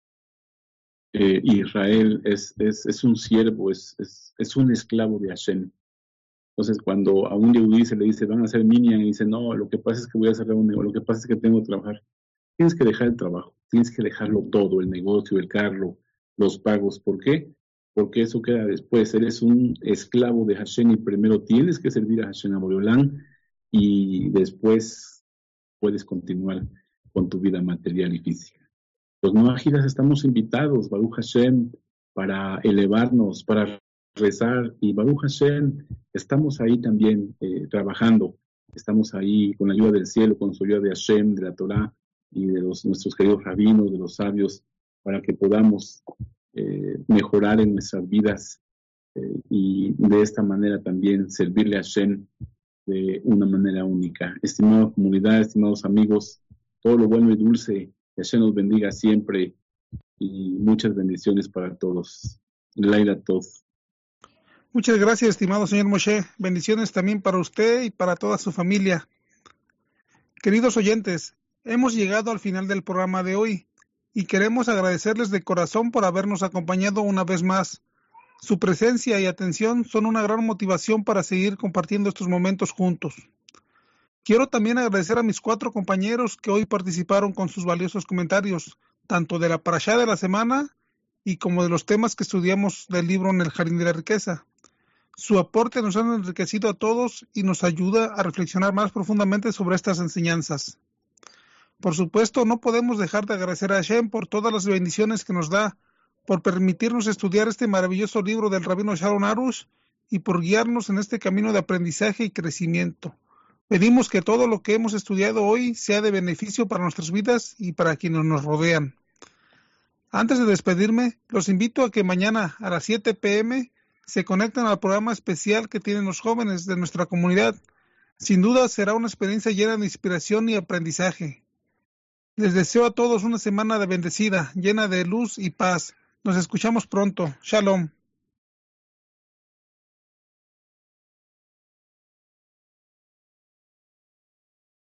Israel es un siervo, es un esclavo de Hashem. Entonces, cuando a un yehudí se le dice, van a hacer minyan, y dice, no, lo que pasa es que voy a hacer reunión, lo que pasa es que tengo que trabajar. Tienes que dejar el trabajo, tienes que dejarlo todo, el negocio, el carro, los pagos. ¿Por qué? Porque eso queda después. Eres un esclavo de Hashem y primero tienes que servir a Hashem, a Boreolán, y después puedes continuar con tu vida material y física. Los Noajidas estamos invitados, Baruch Hashem, para elevarnos, para rezar, y Baruch Hashem, estamos ahí también trabajando, estamos ahí con la ayuda del cielo, con su ayuda de Hashem, de la Torah y de nuestros queridos rabinos, de los sabios, para que podamos mejorar en nuestras vidas y de esta manera también servirle a Hashem de una manera única. Estimada comunidad, estimados amigos, todo lo bueno y dulce, que Hashem nos bendiga siempre y muchas bendiciones para todos. Laila Tov. Muchas gracias, estimado señor Moshe. Bendiciones también para usted y para toda su familia. Queridos oyentes, hemos llegado al final del programa de hoy y queremos agradecerles de corazón por habernos acompañado una vez más. Su presencia y atención son una gran motivación para seguir compartiendo estos momentos juntos. Quiero también agradecer a mis 4 compañeros que hoy participaron con sus valiosos comentarios, tanto de la parashá de la semana y como de los temas que estudiamos del libro En el Jardín de la Riqueza. Su aporte nos ha enriquecido a todos y nos ayuda a reflexionar más profundamente sobre estas enseñanzas. Por supuesto, no podemos dejar de agradecer a Hashem por todas las bendiciones que nos da, por permitirnos estudiar este maravilloso libro del Rabino Sharon Arush y por guiarnos en este camino de aprendizaje y crecimiento. Pedimos que todo lo que hemos estudiado hoy sea de beneficio para nuestras vidas y para quienes nos rodean. Antes de despedirme, los invito a que mañana a las 7 p.m. se conecten al programa especial que tienen los jóvenes de nuestra comunidad. Sin duda será una experiencia llena de inspiración y aprendizaje. Les deseo a todos una semana de bendecida, llena de luz y paz. Nos escuchamos pronto. Shalom.